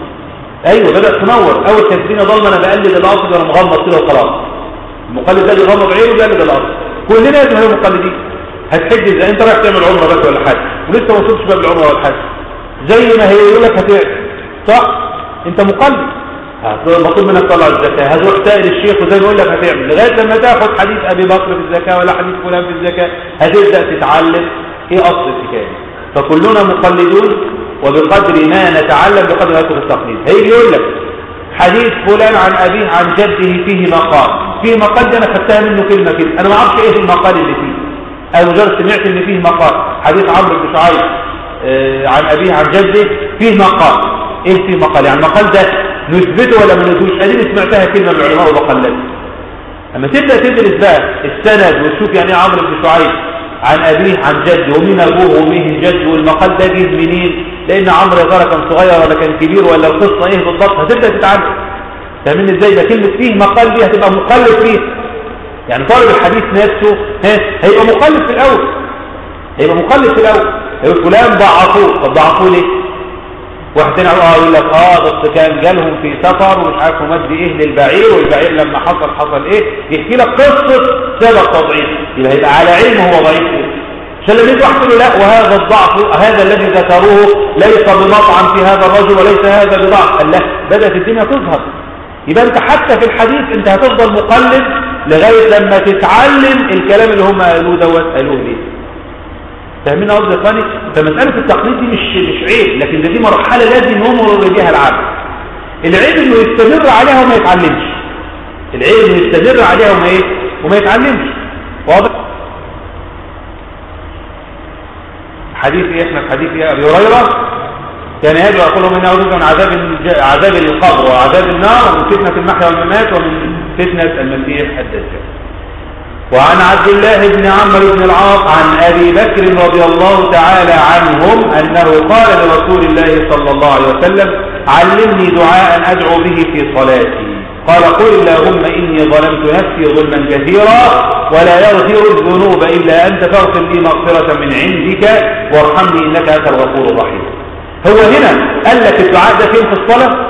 ايوه بدأت تنور. اول كانت الدنيا ضلمه انا بقلد الاصل وانا مغمض كده وخلاص. المقلد ده اللي يغمض عينه بيقلد الاصل. كلنا لازم نبقى مقلدين. هتحج ازاي؟ انت رايح تعمل عمره بس ولا حاجه ولسه ما وصلتش باب العمره ولا حاجه، زي ما هي يقول لك هتعمل صح، انت مقلد. مطلوب منك تطلع الزكاه، هتروح تسال الشيخ وزي ما يقول لك هتعمل، لغايه لما تاخد حديث ابي بكر في الزكاه ولا حديث فلان في الزكاه هتبدا تتعلم ايه اصل الحكايه. فكلنا مقلدون، وبقدر ما نتعلم بقدر ما نترك التقليد. هيجي يقول لك حديث فلان عن ابيه عن جده فيه مقال، فيه مقال دي انا خدتها منه كلمه كده، انا ما اعرفش ايه المقال اللي فيه، انا مجرد سمعت ان فيه مقال. حديث عمرو بن شعيب آه عن ابيه عن جده فيه مقال، ايه فيه مقال؟ يعني المقال ده نثبته ولا ما نثبتوش؟ اديني سمعتها كلمه من العلماء وبقلدها. اما تبدا تدرس بقى السند وتشوف يعني ايه عمرو بن شعيب عن أبيه عن جده ومين أبوه ومين جده والمقال ده جه منين، لأن عمرو يا ترى كان صغير ولا كان كبير ولا القصة إيه بالضبط، هتبدأ تتعلم. فاهمين إزاي؟ ده كلمة فيه مقال دي هتبقى مقلد فيه. يعني طالب الحديث نفسه ها هيبقى مقلد في الأول، هيبقى مقلد في الأول. يقول فلان ضعفوه، طب ضعفوه ليه؟ واحد تاني يقول لك اه بس كان جالهم في سفر ومش عارف مد ايه للبعير، والبعير لما حصل حصل ايه، يحكي لك قصه سبب تضعيف، يبقى هيبقى على علم هو ضعيف ايه. عشان لما يجي واحد يقول لا وهذا الضعف هذا الذي ذكروه ليس بمطعن في هذا الرجل وليس هذا بضعف، قال لا بدات الدنيا تظهر. يبقى انت حتى في الحديث انت هتفضل مقلد لغايه لما تتعلم الكلام اللي هم قالوه دوت قالوه ليه. فاهمين قصدي يا اخواني؟ فمساله التقليد دي مش مش عيب، لكن ده دي مرحله لازم يمر بيها العبد. العيب انه يستمر عليها وما يتعلمش. العيب انه يستمر عليها وما ايه؟ وما يتعلمش. واضح؟ حديث ايه احنا في حديث ايه ابي هريره كان يدعو يقول لهم اني اعوذ من عذاب عذاب القبر وعذاب النار ومن فتنه المحيا والممات ومن فتنه المسيح الدجال. وعن عبد الله بن عمرو بن العاص عن أبي بكر رضي الله تعالى عنهم أنه قال لرسول الله صلى الله عليه وسلم علمني دعاء أدعو به في صلاتي. قال قل اللهم إني ظلمت نفسي ظلما كثيرا ولا يغفر الذنوب إلا أنت فاغفر لي مغفرة من عندك وارحمني إنك أنت الغفور الرحيم. هو هنا قال لك الدعاء ده فين في الصلاة؟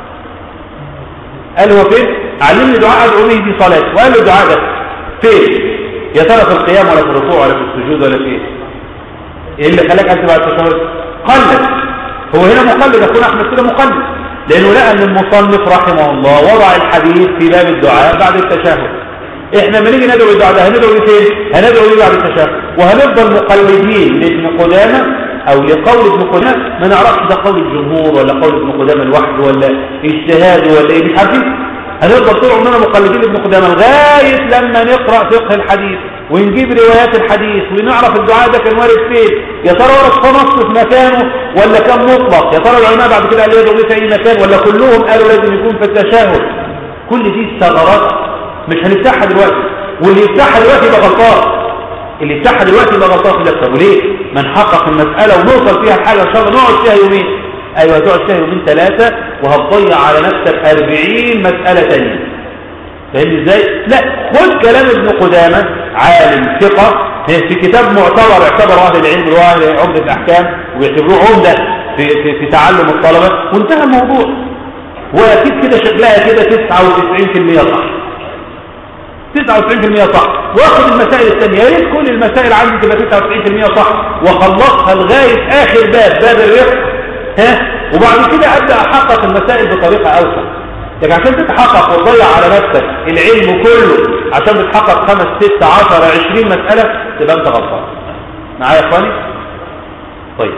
قال هو فين؟ علمني دعاء أدعو به في صلاة، وقال له الدعاء ده فين؟ يا ترى في القيام ولا في الركوع ولا في السجود ولا فين؟ ايه اللي خلاك انت بعد التشهد؟ قلد. هو هنا مقلد، اخونا احمد كده مقلد، لانه لقى ان المصنف رحمه الله وضع الحديث في باب الدعاء بعد التشهد. احنا لما نيجي ندعو الدعاء ده هندعو ايه فين؟ هندعو ايه بعد التشهد، وهنفضل مقلدين لابن قدامه او لقول ابن قدامه، ما نعرفش ده قول الجمهور ولا قول ابن قدامه لوحده ولا اجتهاد ولا ايه، مش عارفين. هنفضل طول عمرنا مقلدين ابن قدامه لغايه لما نقرا فقه الحديث ونجيب روايات الحديث ونعرف الدعاء ده كان وارد فين، يا ترى ورد في نص في مكانه ولا كان مطلق، يا ترى العلماء بعد كده قالوا يدعو في اي مكان ولا كلهم قالوا لازم يكون في التشهد. كل دي ثغرات مش هنفتحها دلوقتي، واللي يفتحها دلوقتي يبقى غلطان، اللي يفتحها دلوقتي يبقى غلطان في نفسه. وليه؟ ما نحقق المساله ونوصل فيها الحاجه ان شاء الله نقعد فيها يومين. ايوه هتقعد فيها يومين ثلاثه وهتضيع على نفسك أربعين مساله ثانيه. فاهمني ازاي؟ لا، خد كلام ابن قدامه عالم ثقه في كتاب معتبر اعتبره اهل العلم واهل عمده الاحكام ويعتبروه عمده في, في, في تعلم الطلبه، وانتهى الموضوع. واكيد كده شكلها كده تسعة وتسعين بالمئة صح، تسعة وتسعين بالمئة صح. واخد المسائل الثانيه، يا ريت كل المسائل عندي تبقى تسعة وتسعين بالمئة صح وخلصها لغايه اخر باب باب الرفق، ها، وبعد كده ابدا احقق المسائل بطريقه اوسع. لكن عشان تتحقق وتضيع على نفسك العلم كله عشان تتحقق خمس ست عشر عشرين مساله تبقى انت غلطان. معايا يا اخواني؟ طيب.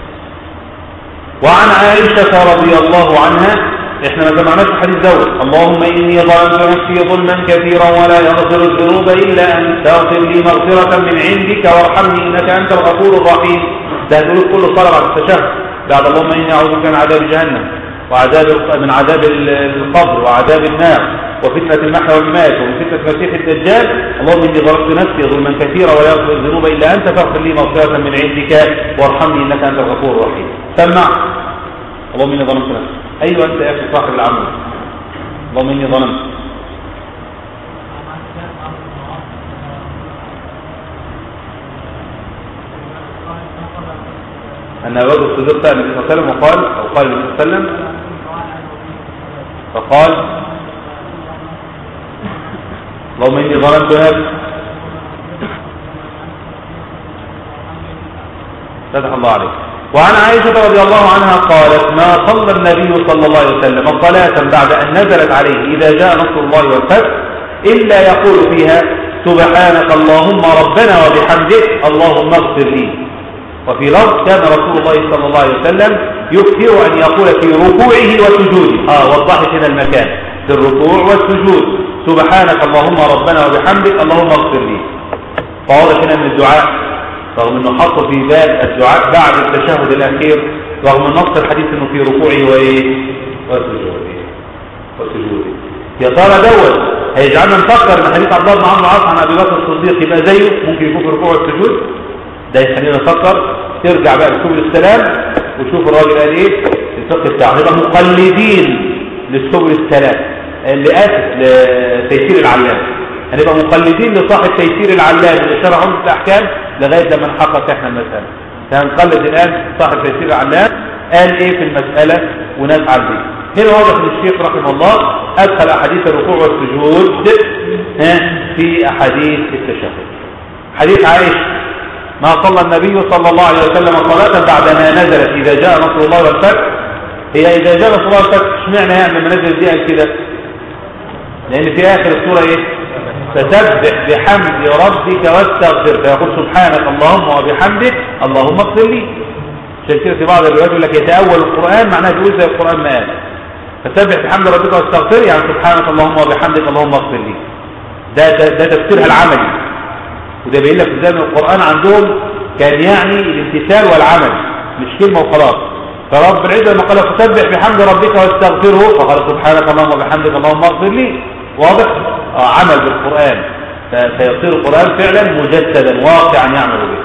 وعن عائشه رضي الله عنها، احنا ما جمعناش الحديث دوت، اللهم اني ظلمت نفسي ظلما كثيرا ولا يغفر الذنوب الا انت فاغفر لي مغفره من عندك وارحمني انك انت الغفور الرحيم. ده هتقول كل صلاه بعد التشهد بعد اللهم اني اعوذ بك من عذاب جهنم وعذاب من عذاب القبر وعذاب النار وفتنه المحيا والممات ومن فتنه المسيح الدجال. اللهم اني ظلمت نفسي ظلما كثيرا ولا يغفر الذنوب الا انت فاغفر لي مغفره من عندك وارحمني انك انت الغفور الرحيم. سمع. اللهم اني ظلمت نفسي. ايوه انت يا اخي صاحب العمل. اللهم اني ظلمت. أن وجه الصديق سأل النبي صلى الله عليه وسلم وقال أو قال النبي صلى الله عليه وسلم فقال اللهم إني ظلمت نفسي. فتح الله عليك. وعن عائشة رضي الله عنها قالت ما صلى النبي صلى الله عليه وسلم صلاة بعد أن نزلت عليه إذا جاء نصر الله والفتح إلا يقول فيها سبحانك اللهم ربنا وبحمدك اللهم اغفر لي. وفي لفظ كان رسول الله صلى الله عليه وسلم يكثر أن يقول في ركوعه وسجوده. آه وضحت هنا المكان في الركوع والسجود سبحانك اللهم ربنا وبحمدك اللهم اغفر لي. فواضح هنا من الدعاء رغم أنه حط في باب الدعاء بعد التشهد الأخير رغم النص الحديث أنه في ركوعه وإيه وسجوده وسجوده. يا ترى دوت هيجعلنا نفكر ان حديث عبد الله بن عمرو العاص عن ابي بكر الصديق يبقى زيه ممكن يكون في ركوع والسجود. ده يخلينا نفكر. ترجع بقى لسبل السلام وشوف الراجل قال ايه الفقه بتاعه. يبقى مقلدين لسبل السلام اللي اسس لتيسير العلام، هنبقى مقلدين لصاحب تيسير العلام اللي شرح عمدة الاحكام لغايه لما نحقق احنا المساله. هنقلد الان صاحب تيسير العلام قال ايه في المساله ونفعل به. هنا واضح ان الشيخ رحمه الله ادخل احاديث الركوع والسجود في احاديث التشهد. حديث عائشة ما صلى النبي صلى الله عليه وسلم صلاة بعدما نزلت إذا جاء نصر الله والفتح. هي إذا جاء نصر الله والفتح اشمعنى يعني لما نزل دي قال كده؟ لأن في آخر السورة إيه؟ فسبح بحمد ربك واستغفر فيقول سبحانك اللهم وبحمدك اللهم اغفر لي. عشان كده في بعض الروايات يقول لك يتأول القرآن معناه بيقول زي القرآن ما قال فسبح بحمد ربك واستغفر يعني سبحانك اللهم وبحمدك اللهم اغفر لي. ده ده, ده تفسيرها العملي. وده بيقول لك ازاي ان القرآن عندهم كان يعني الامتثال والعمل مش كلمة وخلاص. فرب العزة لما قال فسبح بحمد ربك واستغفره فقال سبحانك اللهم وبحمدك اللهم اغفر لي. واضح؟ آه عمل بالقرآن فيصير القرآن فعلا مجسدا واقعا يعمل به.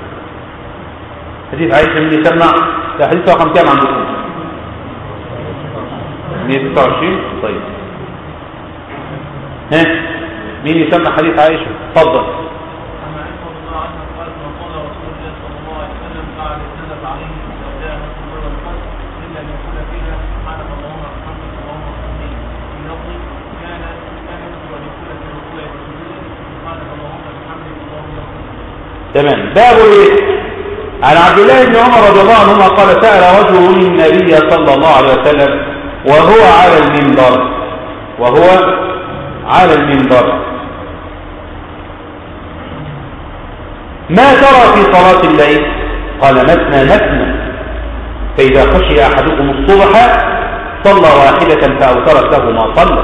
حديث عائشة من يسمع ده حديث رقم كام عندكم؟ مئة وتسعة وعشرين. طيب ها مين يسمى حديث عائشة؟ اتفضل. تمام. باب ايه؟ عن عبد الله بن عمر رضي الله عنهما قال سأل رجل النبي صلى الله عليه وسلم وهو على المنبر وهو على المنبر ما ترى في صلاة الليل؟ قال مثنى مثنى فإذا خشي أحدكم الصبح صلى واحدة فأوترت له ما صلى.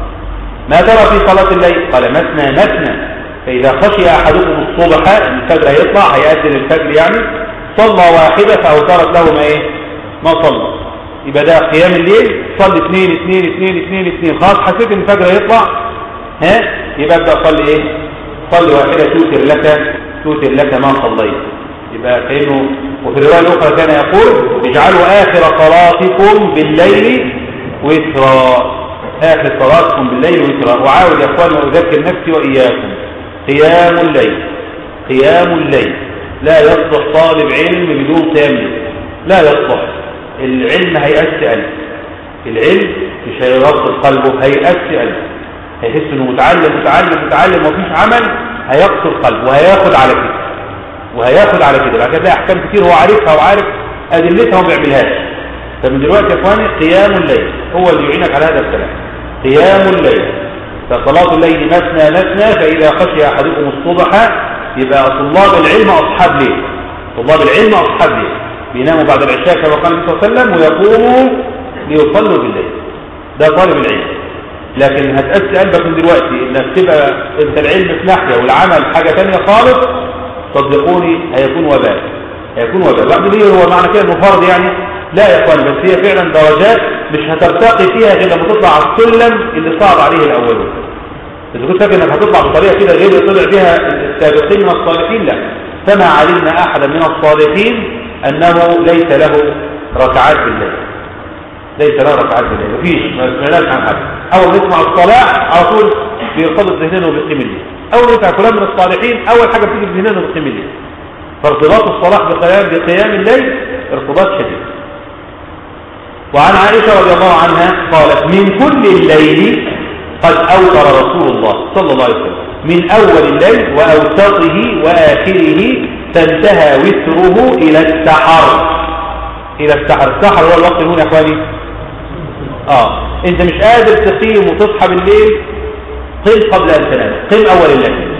ما ترى في صلاة الليل؟ قال مثنى مثنى فإذا خشي أحدكم الصبح الفجر هيطلع هيأذن الفجر يعني صلى واحدة فأوترت له ما إيه؟ ما صلى. يبقى ده قيام الليل صلي اثنين اثنين اثنين اثنين اثنين خلاص حسيت ان الفجر هيطلع ها يبقى ابدأ صلي ايه؟ صلي واحدة توتر لك توتر لك ما صليت. يبقى كأنه وفي الرواية الأخرى كان يقول اجعلوا آخر صلاتكم بالليل وترا. آخر صلاتكم بالليل وترا. وعاود يا أخوان وأذكر نفسي وإياكم قيام الليل قيام الليل لا يصلح طالب علم بدون قيام الليل لا يصلح. العلم هيأس قلب العلم مش هيرصد قلبه هيأس قلب هيحس انه متعلم متعلم متعلم ومفيش عمل هيقصر قلبه وهياخد على كده وهياخد على كده بعد كده احكام كتير هو عارفها وعارف ادلتها وما بيعملهاش. فمن دلوقتي يا اخواني قيام الليل هو اللي يعينك على هذا الكلام. قيام الليل فصلاة الليل مثنى مثنى فإذا خشي أحدكم الصبح يبقى طلاب العلم أصحاب ليل. طلاب العلم أصحاب ليل بيناموا بعد العشاء كما قال النبي صلى الله عليه وسلم ويقوموا ليصلوا بالليل. ده طالب العلم. لكن هتأسي قلبك من دلوقتي انك تبقى انت العلم في ناحية والعمل حاجة تانية خالص صدقوني هيكون وباء هيكون وباء. بعد ليه هو معنى كده انه فرض يعني؟ لا يا اخوان بس هي فعلا درجات مش هترتقي فيها غير لما تطلع على السلم اللي صعب عليه الاولون. اذا كنت فاكر انك هتطلع بطريقه كده غير اللي طلع بها السابقين من الصالحين لا. فما علمنا احدا من الصالحين انه ليس له ركعات بالليل ليس له ركعات بالليل مفيش ما سمعناش عن حد. اول ما يسمع الصلاه على طول بيرتبط ذهنه وبيقيم الليل. اول ما يسمع كلام من الصالحين اول حاجه بتيجي في ذهنه وبيقيم الليل. فارتباط الصلاه بقيام بقيام الليل ارتباط شديد. وعن عائشه رضي الله عنها قالت من كل الليل قد اوتر رسول الله صلى الله عليه وسلم من اول الليل واوسطه واخره فانتهى وتره الى السحر. الى السحر. السحر هو الوقت هنا يا اخواني اه انت مش قادر تقيم وتصحى بالليل قم قبل ان تنام. قم اول الليل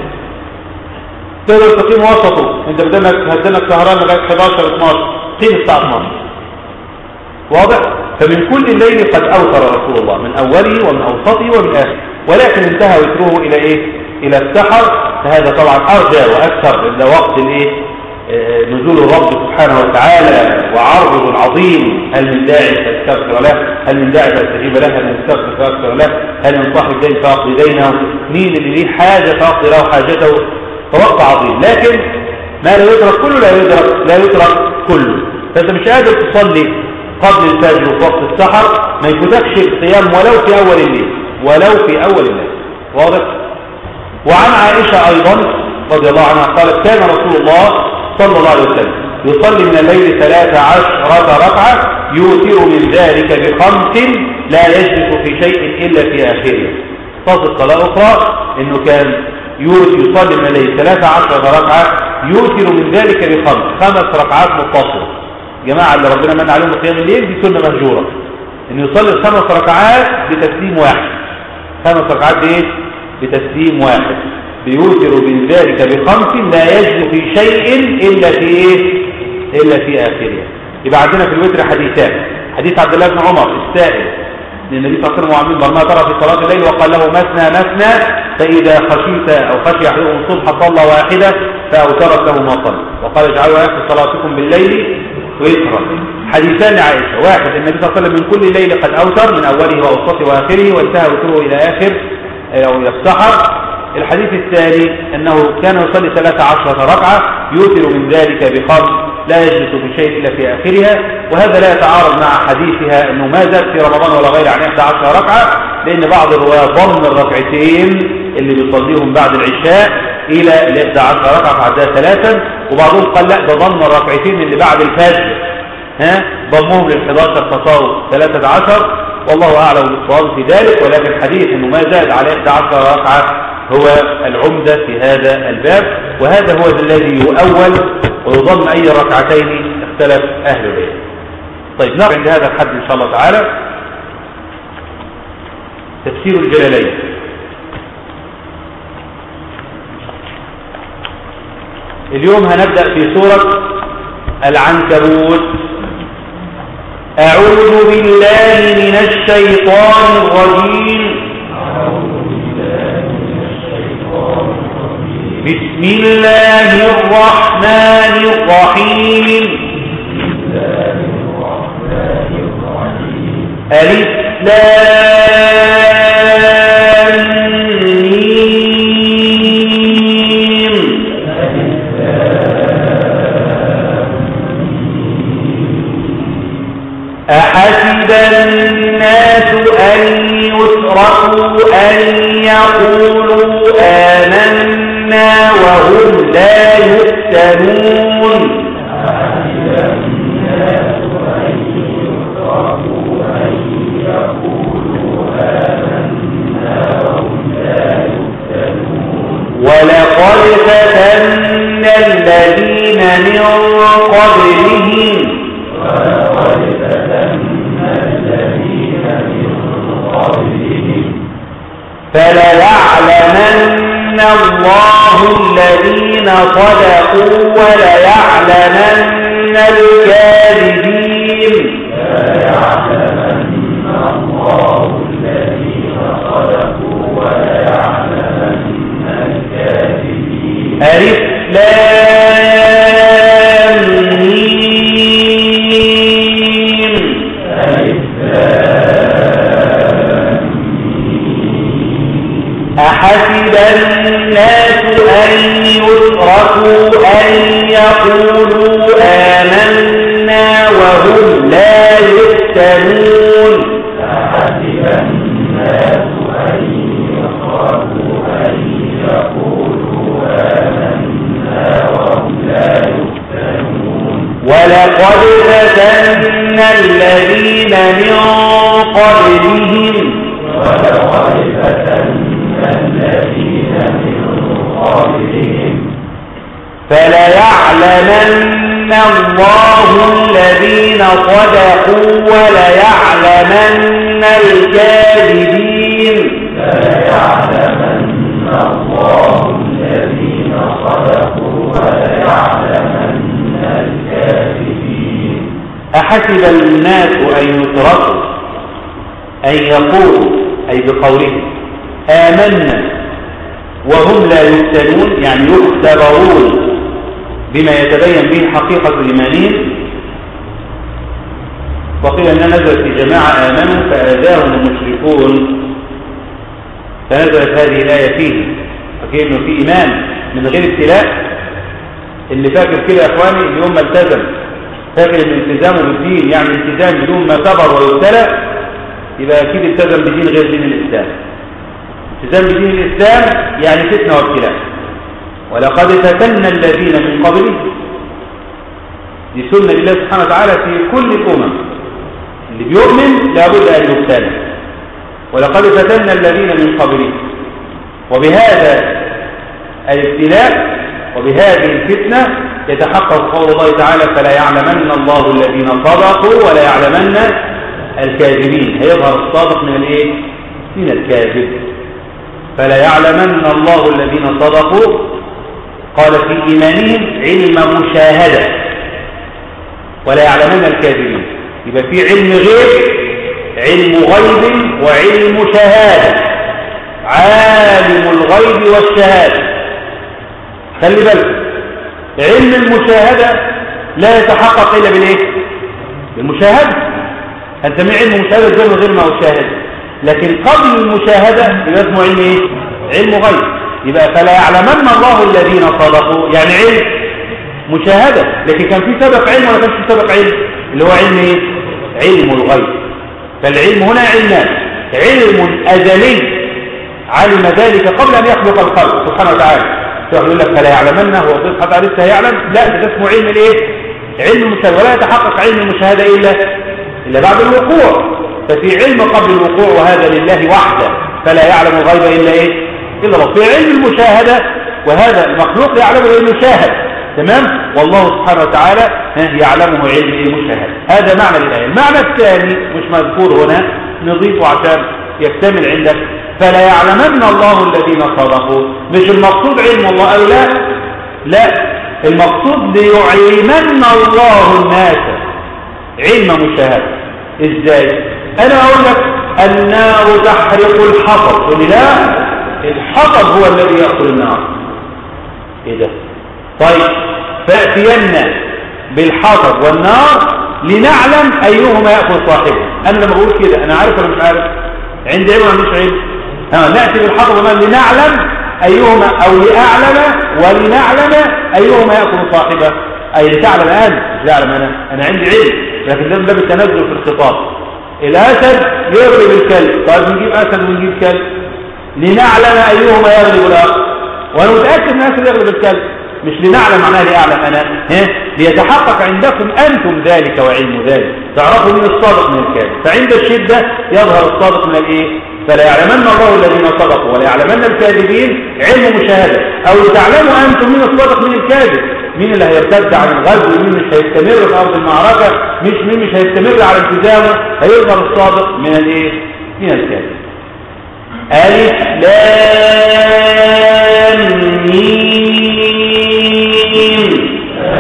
تقدر تقيم وسطه انت بدنك هدنك سهران لغايه احداشر اتناشر قيم الساعه اتناشر واضح. فمن كل الليل قد اوتر رسول الله من اوله ومن اوسطه ومن اخره ولكن انتهى وتره الى ايه؟ الى السحر. فهذا طبعا ارجى واكثر الا وقت الايه؟ نزول الرب سبحانه وتعالى وعرضه العظيم. هل من داعي فاستغفر له؟ هل من داعي فاستجيب له؟ هل من استغفر فاغفر له؟ هل من صاحب دين فاقضي دينه؟ مين اللي ليه حاجه فاقضي له حاجته؟ فوقت عظيم. لكن ما لا يدرك كله لا يدرك لا يدرك كله. فانت مش قادر تصلي قبل الفجر وفي وقت السحر ما يفوتكش القيام ولو في اول الليل ولو في اول الليل. واضح. وعن عائشه ايضا رضي الله عنها قالت كان رسول الله صلى الله عليه وسلم يصلي من الليل ثلاث عشرة ركعة يوتر من ذلك بخمس لا يجلس في شيء إلا في آخره. فصل صلاة أخرى إنه كان يصلي من الليل ثلاث عشرة ركعة يوتر من ذلك بخمس خمس ركعات متصلة. جماعة اللي ربنا من عليهم قيام الليل دي سنة مهجورة إنه يصلي الخمس ركعات بتسليم واحد. خمس ركعات بإيه؟ بتسليم واحد. بيوتر من ذلك بخمس لا يجد في شيء إلا في إيه؟ إلا في آخره. يبقى عندنا في الوتر حديثان. حديث عبد الله بن عمر السائل للنبي صلى الله عليه وسلم وعمل ما ترى في صلاة الليل وقال له مثنى مثنى فإذا خشيت أو خشي أحدكم الصبح صلى واحدة فأوترت له ما صلى. وقال اجعلوا آخر صلاتكم بالليل ويترا. حديثان لعائشة. واحد النبي صلى الله عليه وسلم من كل الليل قد أوتر من أوله وأوسطه وآخره وانتهى وتره إلى آخر أو إلى السحر. الحديث الثاني أنه كان يصلي ثلاث عشرة ركعة يوتر من ذلك بخمس لا يجلس بشيء إلا في آخرها. وهذا لا يتعارض مع حديثها أنه ما زاد في رمضان ولا غير عن إحدى عشرة ركعة لأن بعض الروايات ضم الركعتين اللي بيصليهم بعد العشاء إلى إحدى عشرة ركعة فعدها ثلاثا، وبعضهم قال لا ده ضم الركعتين اللي بعد الفجر ها ضمهم لل حداشر فصاروا ثلاثة عشر، والله أعلم بالصواب في ذلك. ولكن حديث أنه ما زاد على إحدى عشرة ركعة هو العمدة في هذا الباب، وهذا هو الذي يؤول ويضم أي ركعتين اختلف أهل العلم. طيب نقف عند هذا الحد إن شاء الله تعالى. تفسير الجلالين. اليوم هنبدأ في سورة العنكبوت. أعوذ بالله من الشيطان الرجيم. بسم الله الرحمن الرحيم. ألف لام ميم. أحسب الناس أن يتركوا أن يقولوا آمنا وهم لا يفتنون. ولقد فتنا الذين من قبلهم فليعلمن الله الذين صدقوا وليعلمن الكاذبين. فليعلمن الله الذين صدقوا وليعلمن الكاذبين. ألف لام ميم. ألف أحسب الناس أن يتركوا أن يقولوا آمنا وهم لا يفتنون. أحسب الناس أن يتركوا أن يقولوا آمنا وهم لا يفتنون. ولقد فتنا الذين من قبلهم ولقد فتنا الذين من قبلهم فليعلمن الله الذين صدقوا وليعلمن الكاذبين. فليعلمن الله الذين صدقوا وليعلمن الكاذبين. أحسب الناس أن يتركوا أن يقولوا أي بقولهم آمنا وهم لا يفتنون، يعني يختبرون بما يتبين به حقيقة الإيمانين. وقيل أنها نزلت في جماعة آمنوا فآذاهم المشركون فنزلت هذه الآية فيه. فكيف إنه في إيمان من غير ابتلاء. اللي فاكر كده يا إخواني اللي هم التزم فاكر إن الالتزامه بالدين يعني التزام بدون ما صبر ويبتلى، يبقى أكيد التزم بدين غير دين الإسلام. التزام بدين الإسلام يعني فتنة وابتلاء. ولقد فتنا الذين من قبلهم، دي سنة لله سبحانه وتعالى في كل الأمم، اللي بيؤمن لابد أن يبتلى. ولقد فتنا الذين من قبلهم، وبهذا الابتلاء وبهذه الفتنة يتحقق قول الله تعالى فلا يعلمن الله الذين صدقوا ولا يعلمن الكاذبين. هيظهر الصادق من الايه؟ من الكاذب. فلا يعلمن الله الذين صدقوا، قال في إيمانهم علم مشاهدة، ولا يعلمن الكاذبين. يبقى في علم غيب، علم غيب وعلم شهادة. عالم الغيب والشهادة. خلي بالك علم المشاهدة لا يتحقق إلا بالايه؟ بالمشاهدة. أنت من علم مشاهدة زي غير ما أشاهد، لكن قبل المشاهدة يبقى اسمه علم ايه؟ علم غيب. يبقى فلا يعلمن الله الذين صدقوا يعني علم مشاهدة، لكن كان في سبق علم ولا كان في سبق علم اللي هو علم ايه؟ علم الغيب. فالعلم هنا علمان، علم أزلي علم ذلك قبل أن يخلق الخلق سبحانه وتعالى. يقول لك فلا يعلمنه وضيف حتى لسه يعلم، لا ده اسمه علم الايه؟ علم المشاهدة، ولا يتحقق علم المشاهدة إلا إلا بعد الوقوع. ففي علم قبل الوقوع وهذا لله وحده، فلا يعلم الغيب إلا إيه؟ إلا الله. في علم المشاهدة وهذا المخلوق يعلم لأنه شاهد، تمام؟ والله سبحانه وتعالى يعلمه علم المشاهدة. هذا معنى الآية. المعنى الثاني مش مذكور هنا، نضيفه عشان يكتمل عندك. فلا يعلمن الله الذين صدقوا، مش المقصود علم الله أو لا لا، المقصود ليعلمن الله الناس علم مشاهدة. ازاي؟ انا اقول لك النار تحرق الحطب، تقول لي لا الحطب هو الذي يأكل النار. ايه ده؟ طيب فأتينا بالحطب والنار لنعلم ايهما يأكل صاحبه. انا لما بقول كده انا عارف ولا مش عارف؟ عندي علم ولا مش علم؟ ها نأتي بالحطب والنار لنعلم أيهما، أو لأعلم ولنعلم أيهما يأكل صاحبه. أي لتعلم أنا، مش لأعلم أنا، أنا عندي علم، لكن ده باب التنزل في الخطاب. الأسد يغلب الكلب، طيب نجيب أسد ونجيب كلب لنعلم أيهما يغلب الآخر، وأنا متأكد أن الأسد يغلب الكلب، مش لنعلم معناه لأعلم أنا، ها ليتحقق عندكم أنتم ذلك وعلم ذلك، تعرفوا من الصادق من الكاذب. فعند الشدة يظهر الصادق من الإيه؟ فلا يعلمن الله الذين صدقوا ولا يعلمن الكاذبين علم مشاهدة. أو لتعلموا أنتم من الصادق من الكاذب، مين اللي هيرتد عن الغزو، مين مش هيستمر في أرض المعركة، مش مين مش هيستمر على التزامه، هيظهر الصادق من الإيه؟ من الكاذب. ألف لام ميم.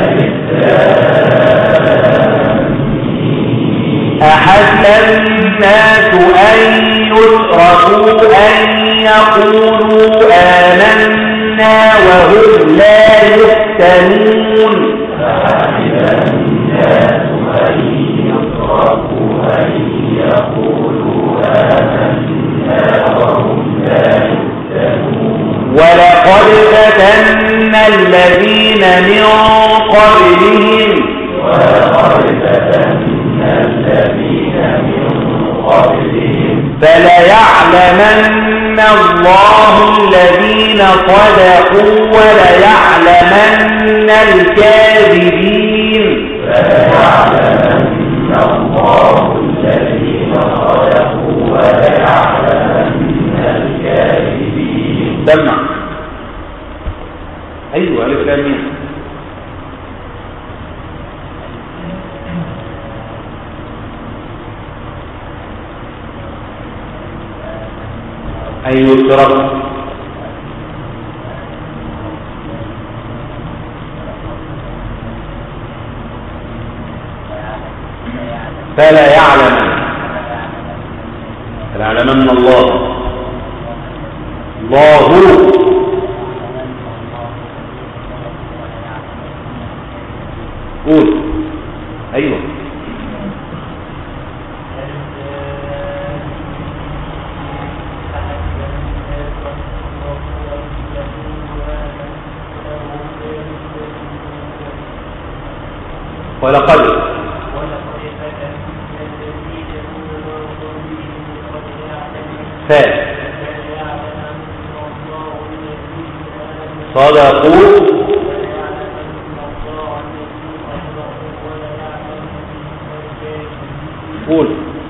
أحسب الناس أن يتركوا أن يقولوا آمنا وهم لا يفتنون. أحسب الناس أن يتركوا أن يقولوا آمنا وهم لا يفتنون. ولقد فتنا الذين من قبلهم ولقد فتنا الذين من قبلهم فليعلمن الله الذين صدقوا وليعلمن الكاذبين. فليعلمن الله الذين صدقوا وليعلمن الكاذبين. سمع. أيوة ألف لام ميم. أن يترك فلا يعلم فلا يعلمن الله الله قول أيوه ولقد فات صدقوا قول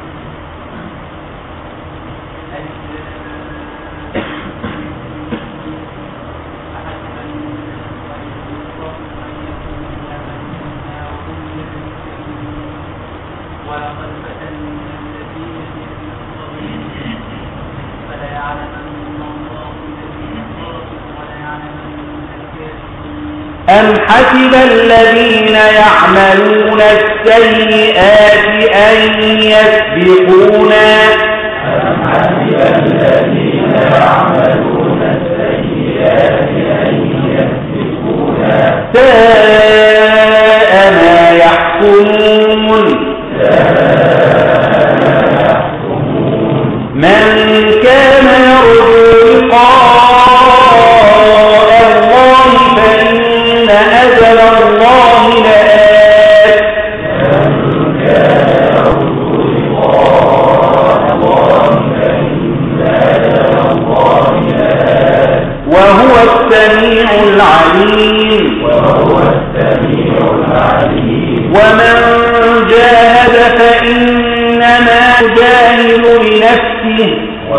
أم حسب الذين يعملون السيئات أن يسبقونا أم حسب الذين يعملون السيئات أن يسبقونا ساء ما يحكمون من كان يرجو لقاء الله فإن أجل الله لآت من كان يرجو لقاء الله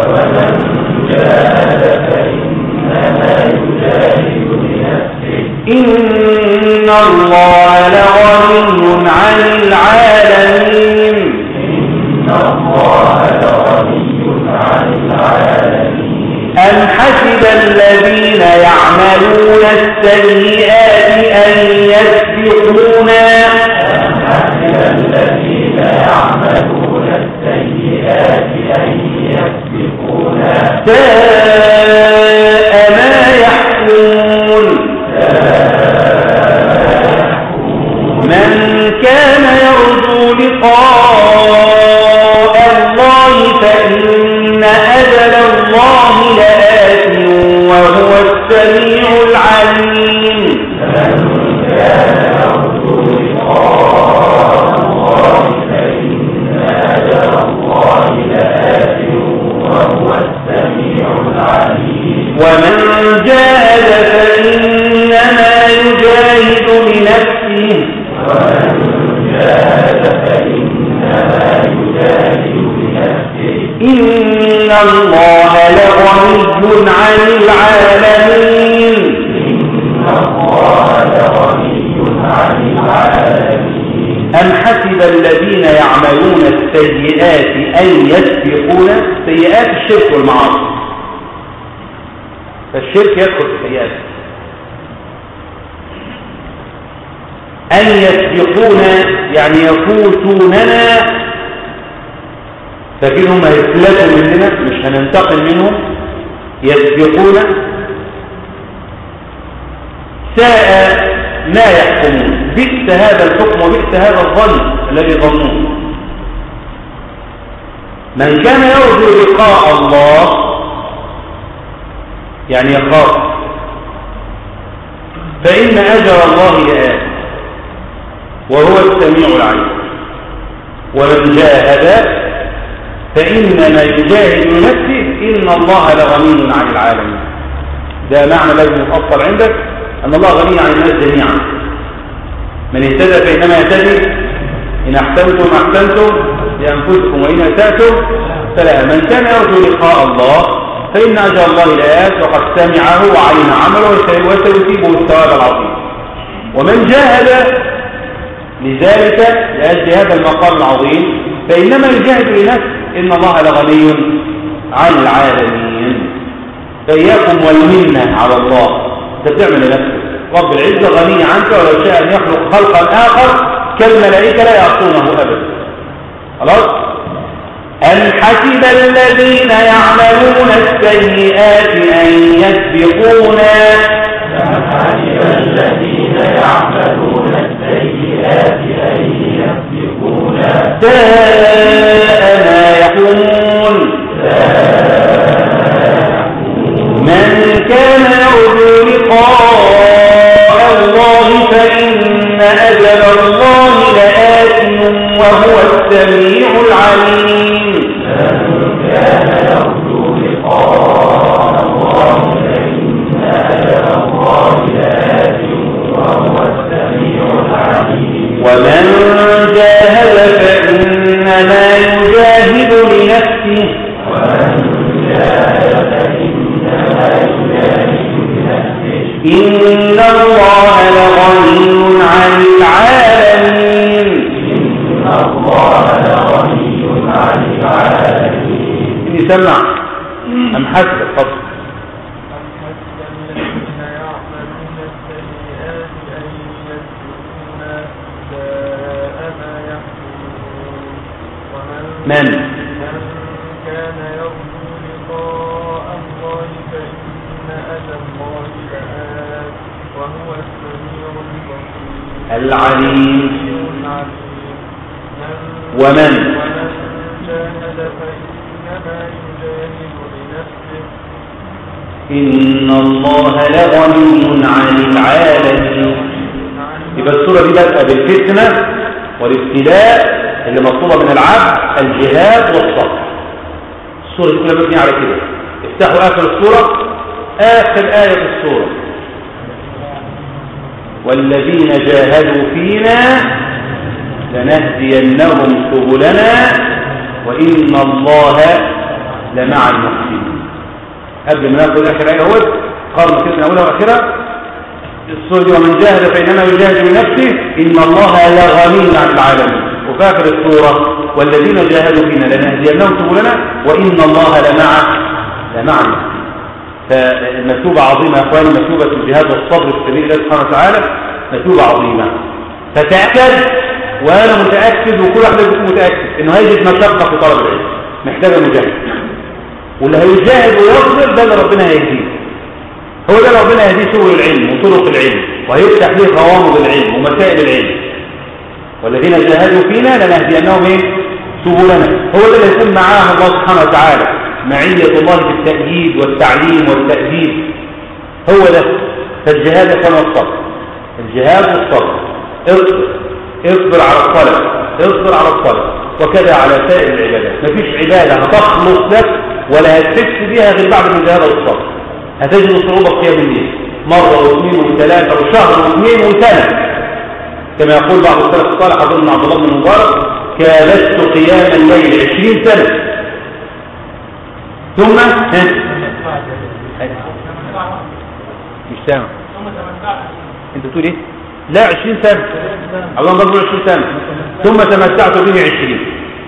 إن الله لغني عن العالمين. أم حسب الذين يعملون السيئات أن يسبقونا ساء ما يحكمون. من كان يرجو لقاء الله فإن أجل الله لآت وهو السميع العليم. ومن جاهد فإنما يجاهد لنفسه إن الله لغني عن العالمين. أم حسب الذين يعملون السيئات أن يسبقون. سيئات الشرك والمعاصي، فالشرك يدخل في السيئات. أن يسبقون يعني يفوتوننا، فكنهم هيفلتوا مننا مش هننتقل منهم. يسبقون ساء ما يحكمون. بئس هذا الحكم وبئس هذا الظن الذي ظنوه. من كان يرجو لقاء الله يعني يخاف فإن أجر الله لآت وهو السميع العليم. ومن جاهد فإنما يجاهد لنفسه إن الله لغني عن العالمين. ده معنى لازم يتأصل عندك، أن الله غني عن الناس جميعا. من اهتدى فإنما يهتدي إن أحسنتم أحسنتم لأنفسكم وإن أسأتم فلا. من كان يرجو لقاء الله فإن أجر الله لآت وقد سمعه وعلم عمله وسيثيبه الثواب العظيم. ومن جاهد لذلك لأجل هذا المقام العظيم فإنما يجاهد لنفسه إن الله لغني عن العالمين. فإياكم والمنة على الله، أنت بتعمل لنفسك. رب العزة غني عنك، ولو شاء أن يخلق خلقا آخر كالملائكة لا يعصونه أبدا. خلاص. أم حسب الذين يعملون السيئات أن يسبقونا ساء ما يحكمون. من كان يرجو لقاء الله فإن أجل الله لآت وهو السميع العليم. ومن جاهد فإنما يجاهد لنفسه إن الله لغني عن العالمين. إني سمع أم حسب الفضل. من كان يرجو لقاء الله فإن أجل الله لآت وهو السميع العليم. ومن جاهد فإنما يجاهد لنفسه إن الله لغني عن العالمين. يبقى السورة دي بدأ بالفتنة والابتلاء اللي مطلوبة من العبد، الجهاد والصبر. السورة دي كلها مبنية على كده. افتحوا آخر السورة، آخر آية في السورة: والذين جاهدوا فينا لنهدينهم سبلنا وإن الله لمع المحسنين. قبل ما ناخد اخر ايه اهوت قارن كده من اولها واخرها السورة دي ومن جاهد فإنما يجاهد بنفسه إن الله لغني عن العالمين. وفي آخر السورة والذين جاهدوا فينا لنهدينهم سبلنا وإن الله لمع لمع المحسنين. فمكتوبة عظيمة يا اخواني، مكتوبة الجهاد والصبر في سبيل الله سبحانه وتعالى مكتوبة عظيمة. فتأكد وانا متأكد وكل واحد يكون متأكد انه هيجد مشقة في طلب العلم، محتاجة مجاهد، واللي هيجاهد ويصبر ده اللي ربنا هيهديه، هو ده اللي ربنا هيهديه سبل العلم وطرق العلم وهيفتح ليه غوامض العلم ومسائل العلم. والذين جاهدوا فينا لنهدينهم ايه سبلنا، هو ده اللي يكون معاه الله سبحانه وتعالى معية الله في التأييد والتعليم والتأديب، هو ده. فالجهاد كان الصبر، الجهاد والصبر، اصبر اصبر على الصلاة، اصبر على الصلاة، وكذا على سائر العبادات. مفيش عبادة هتخلص لك ولا هتحس بيها غير بعد الجهاد والصبر. هتجد صعوبة قيام الليل مرة واثنين وثلاثة وشهر واثنين وسنة، كما يقول بعض السلف الصالح أظن عبد الله بن مبارك كابدت قيام الليل عشرين سنة ثم مش سامع انت بتقول ايه؟ لا عشرين سنة الله نضرب عشرين سنة ثم تمتعت به عشرين،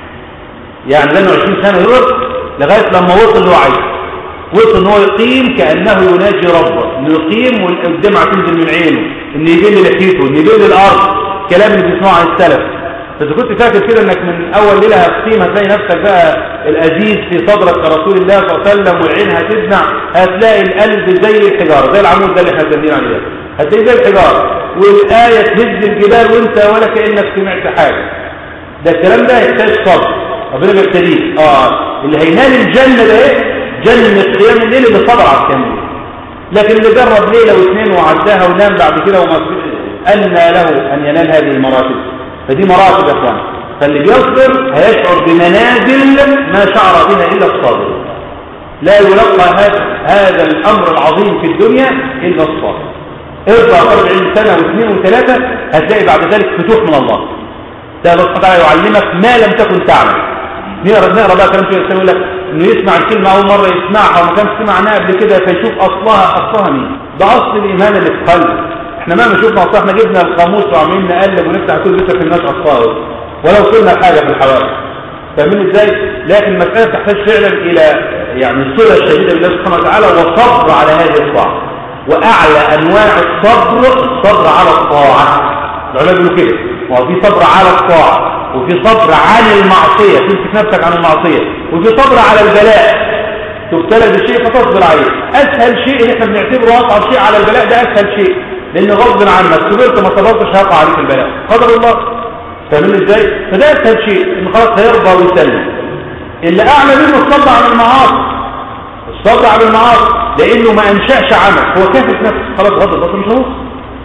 يعني لانه عشرين سنة يرد لغاية لما وصل له عايز، وصل ان هو يقيم كأنه يناجي ربه، انه يقيم والدمعة تنزل من عينه، ان يبل لحيته، ان يبل الارض، كلام اللي بيسمعه عن السلف. فإذا كنت فاكر كده انك من اول ليلة هتقيم هتلاقي نفسك بقى الازيز في صدرك كرسول الله صلى الله عليه وسلم والعين هتدمع، هتلاقي القلب زي الحجارة، زي العمود ده اللي احنا سمينا عليه، هتلاقي زي الحجارة، والآية تهز الجبال وانت ولا كأنك سمعت حاجة. ده الكلام ده يحتاج صبر، ربنا بيبتليك. اه اللي هينال الجنة ده ايه؟ جنة قيام الليل اللي صبر على الكلام ده. لكن اللي جرب ليلة واثنين وعداها ونام بعد كده وما أن له أن ينال هذه المراتب. فدي مراتب يا اخوان. فاللي بيصبر هيشعر بمنازل ما شعر بها إلا الصابر. لا يلقى هذا هذا الأمر العظيم في الدنيا إلا الصابر. ارضى أربعين سنة واثنين وثلاثة هتلاقي بعد ذلك فتوح من الله. ده الله سبحانه وتعالى يعلمك ما لم تكن تعلم. نقرا نقرا بقى كلام شيخ يقول لك انه يسمع الكلمه اول مره يسمعها وما كانش سمع عنها قبل كده فيشوف اصلها اصلها مين. ده اصل الايمان اللي في قلبه. احنا ما شفنا اصلا، احنا جبنا القاموس وعمالين نقلب ونفتح كل لسه في الناس اصلها ولو كنا حاجه في الحوادث. فاهمين ازاي؟ لكن المساله تحتاج فعلا الى يعني الصله الشديده بالله سبحانه وتعالى والصبر على هذه الطاعه. واعلى انواع الصبر الصبر على الطاعه. العلماء بيقولوا كده، وفي صبر على الطاعه، وفي صبر عن المعصيه تمسك نفسك عن المعصيه، وفي صبر على البلاء تبتلى بشيء فتصبر عليه. اسهل شيء اللي احنا بنعتبره اصعب شيء على البلاء ده اسهل شيء، لان غصب عنك صبرت ما صبرتش هيقع عليك البلاء قدر الله. فاهمين ازاي؟ فده اسهل شيء ان خلاص هيرضى ويسلم. اللي اعلى منه الصبر على المعاصي، الصبر على المعاصي لانه ما انشاش عمل، هو كافر نفسه خلاص غضب البصر مش هو.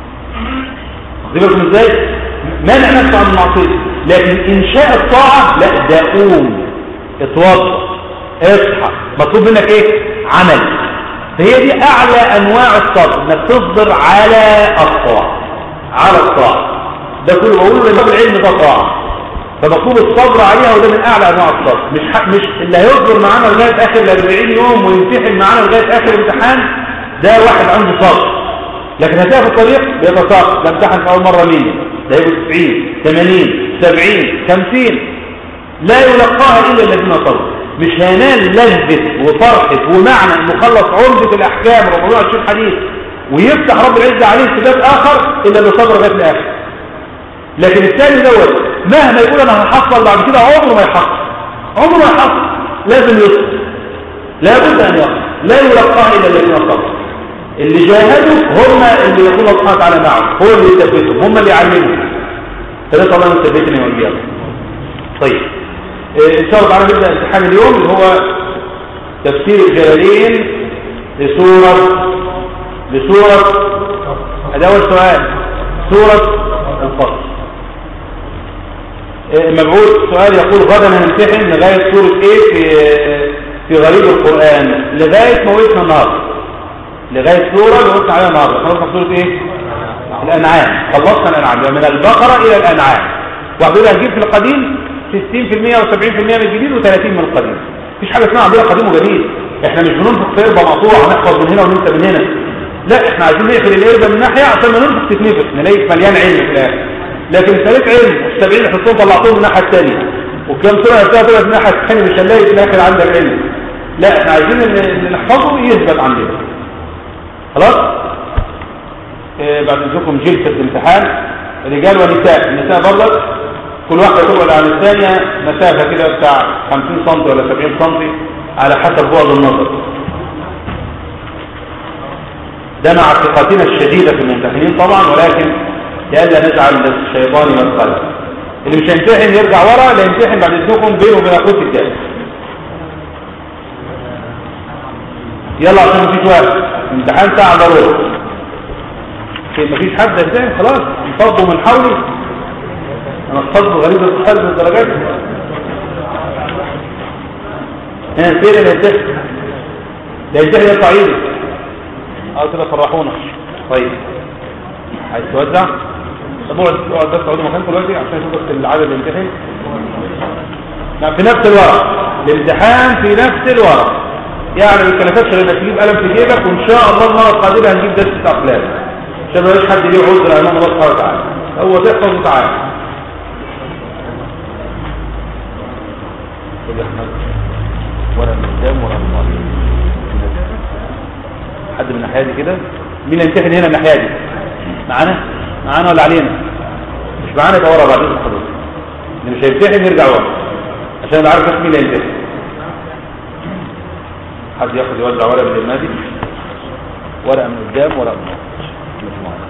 واخدين ازاي؟ منع نفسه عن المعصيه. لكن انشاء الطاعه لا، ده قوم اتوضى اصحى، مطلوب منك ايه؟ عمل. فهي دي اعلى انواع الصبر، انك تصبر على الطاعه، على الطاعه. ده كله بقوله لباب العلم ده طاعه، فمطلوب الصبر عليها، وده من اعلى انواع الصبر. مش مش اللي هيصبر معانا لغايه اخر الأربعين يوم ويمتحن معانا لغايه اخر الامتحان ده واحد عنده صبر. لكن هتلاقي في الطريق بيتساقط، ده امتحن في اول مره مين؟ ده يبقى تسعين ثمانين سبعين خمسين، لا يلقاها الا الذين صبروا. مش هينال لذة وفرحة ومعنى انه خلص عمدة الاحكام أربعمائة وعشرين حديث ويفتح رب العزة عليه سباب اخر الا اللي صبر لغايه الاخر. لكن الثاني دوت مهما يقول انا هحصل بعد كده عمره ما يحصل، عمره ما يحصل. لازم يصبر، لابد ان يصبر، لا يلقاها الا الذين صبروا. اللي جاهدوا هم اللي يقول الله سبحانه وتعالى معهم، هو اللي يثبتهم، هم اللي يعلمهم. فنسأل الله ان يثبتنا واياكم. طيب ان شاء الله تعالى نبدا امتحان اليوم اللي هو تفسير الجلالين لسوره لسوره هذا اول سؤال، سوره الفصل. مبعوث سؤال يقول غدا هنمتحن لغايه سوره ايه في في غريب القران لغايه ما وقفنا النهارده، لغايه سوره اللي وقفنا عليها النهارده. خلصنا سوره ايه؟ الانعام. خلصنا الانعام من البقره الى الانعام. واحد يقول هنجيب في القديم ستين بالمئة و سبعين بالمئة من الجديد و ثلاثين من القديم. مفيش حاجه اسمها عندنا قديم وجديد. احنا مش بننفق في قربه مقطوعه نحفظ من هنا وننسى من هنا، لا احنا عايزين نقفل القربه من ناحيه عشان ما ننفق تتنفخ نلاقيك مليان علم في الاخر. لكن انت ليك علم والسبعين حصتين طلعتوهم من الناحيه الثانيه وكم سوره هتلاقيها طلعت من الناحيه الثانيه مش هنلاقي في الاخر عندك علم. لا احنا عايزين اللي نحفظه يثبت عندنا. خلاص. إيه بعد ذلكم جلسه الامتحان رجال ونساء. النساء برضك كل واحده تبعد عن الثانيه مسافه كده بتاع خمسين سم ولا سبعين سم على حسب بعد النظر. ده مع ثقتنا الشديده في الممتحنين طبعا، ولكن لئلا نجعل للشيطان مدخلا. اللي مش هيمتحن يرجع ورا، لا يمتحن بعد اذنكم بينه وبين اخوه الثاني. يلا عشان مفيش وقت، امتحان ساعه ضروري. مفيش حد هيمتحن خلاص انفضوا من حولي. انا اتصلت غريب الصحاب بالدرجات. هنا فين اللي هيمتحن؟ ده يمتحن يطلع ايدي. اه كده فرحونا. طيب عايز توزع؟ طب اقعد بس اقعدوا مكانكم دلوقتي عشان اشوف بس العدد اللي يمتحن. في نفس الورق الامتحان في نفس الورق، يعني ما يكلفكش غير انك تجيب قلم في جيبك، وان شاء الله المره القادمه هنجيب درس افلام عشان ما يبقاش حد ليه عذر امام الله سبحانه وتعالى. هو تحفظ وتعالى. خد يا احمد ورقه من قدام ورقه من ورا. حد من الناحيه دي كده. مين اللي يمتحن هنا الناحيه دي؟ معانا؟ معانا ولا علينا؟ مش معانا يبقى ورا بعد اذن حضرتك. اللي مش هيمتحن يرجع ورا عشان ابقى عارف بس مين اللي هيمتحن. حد ياخد يوزع ورقه من النادي، ورقه من قدام ورقه من ورا.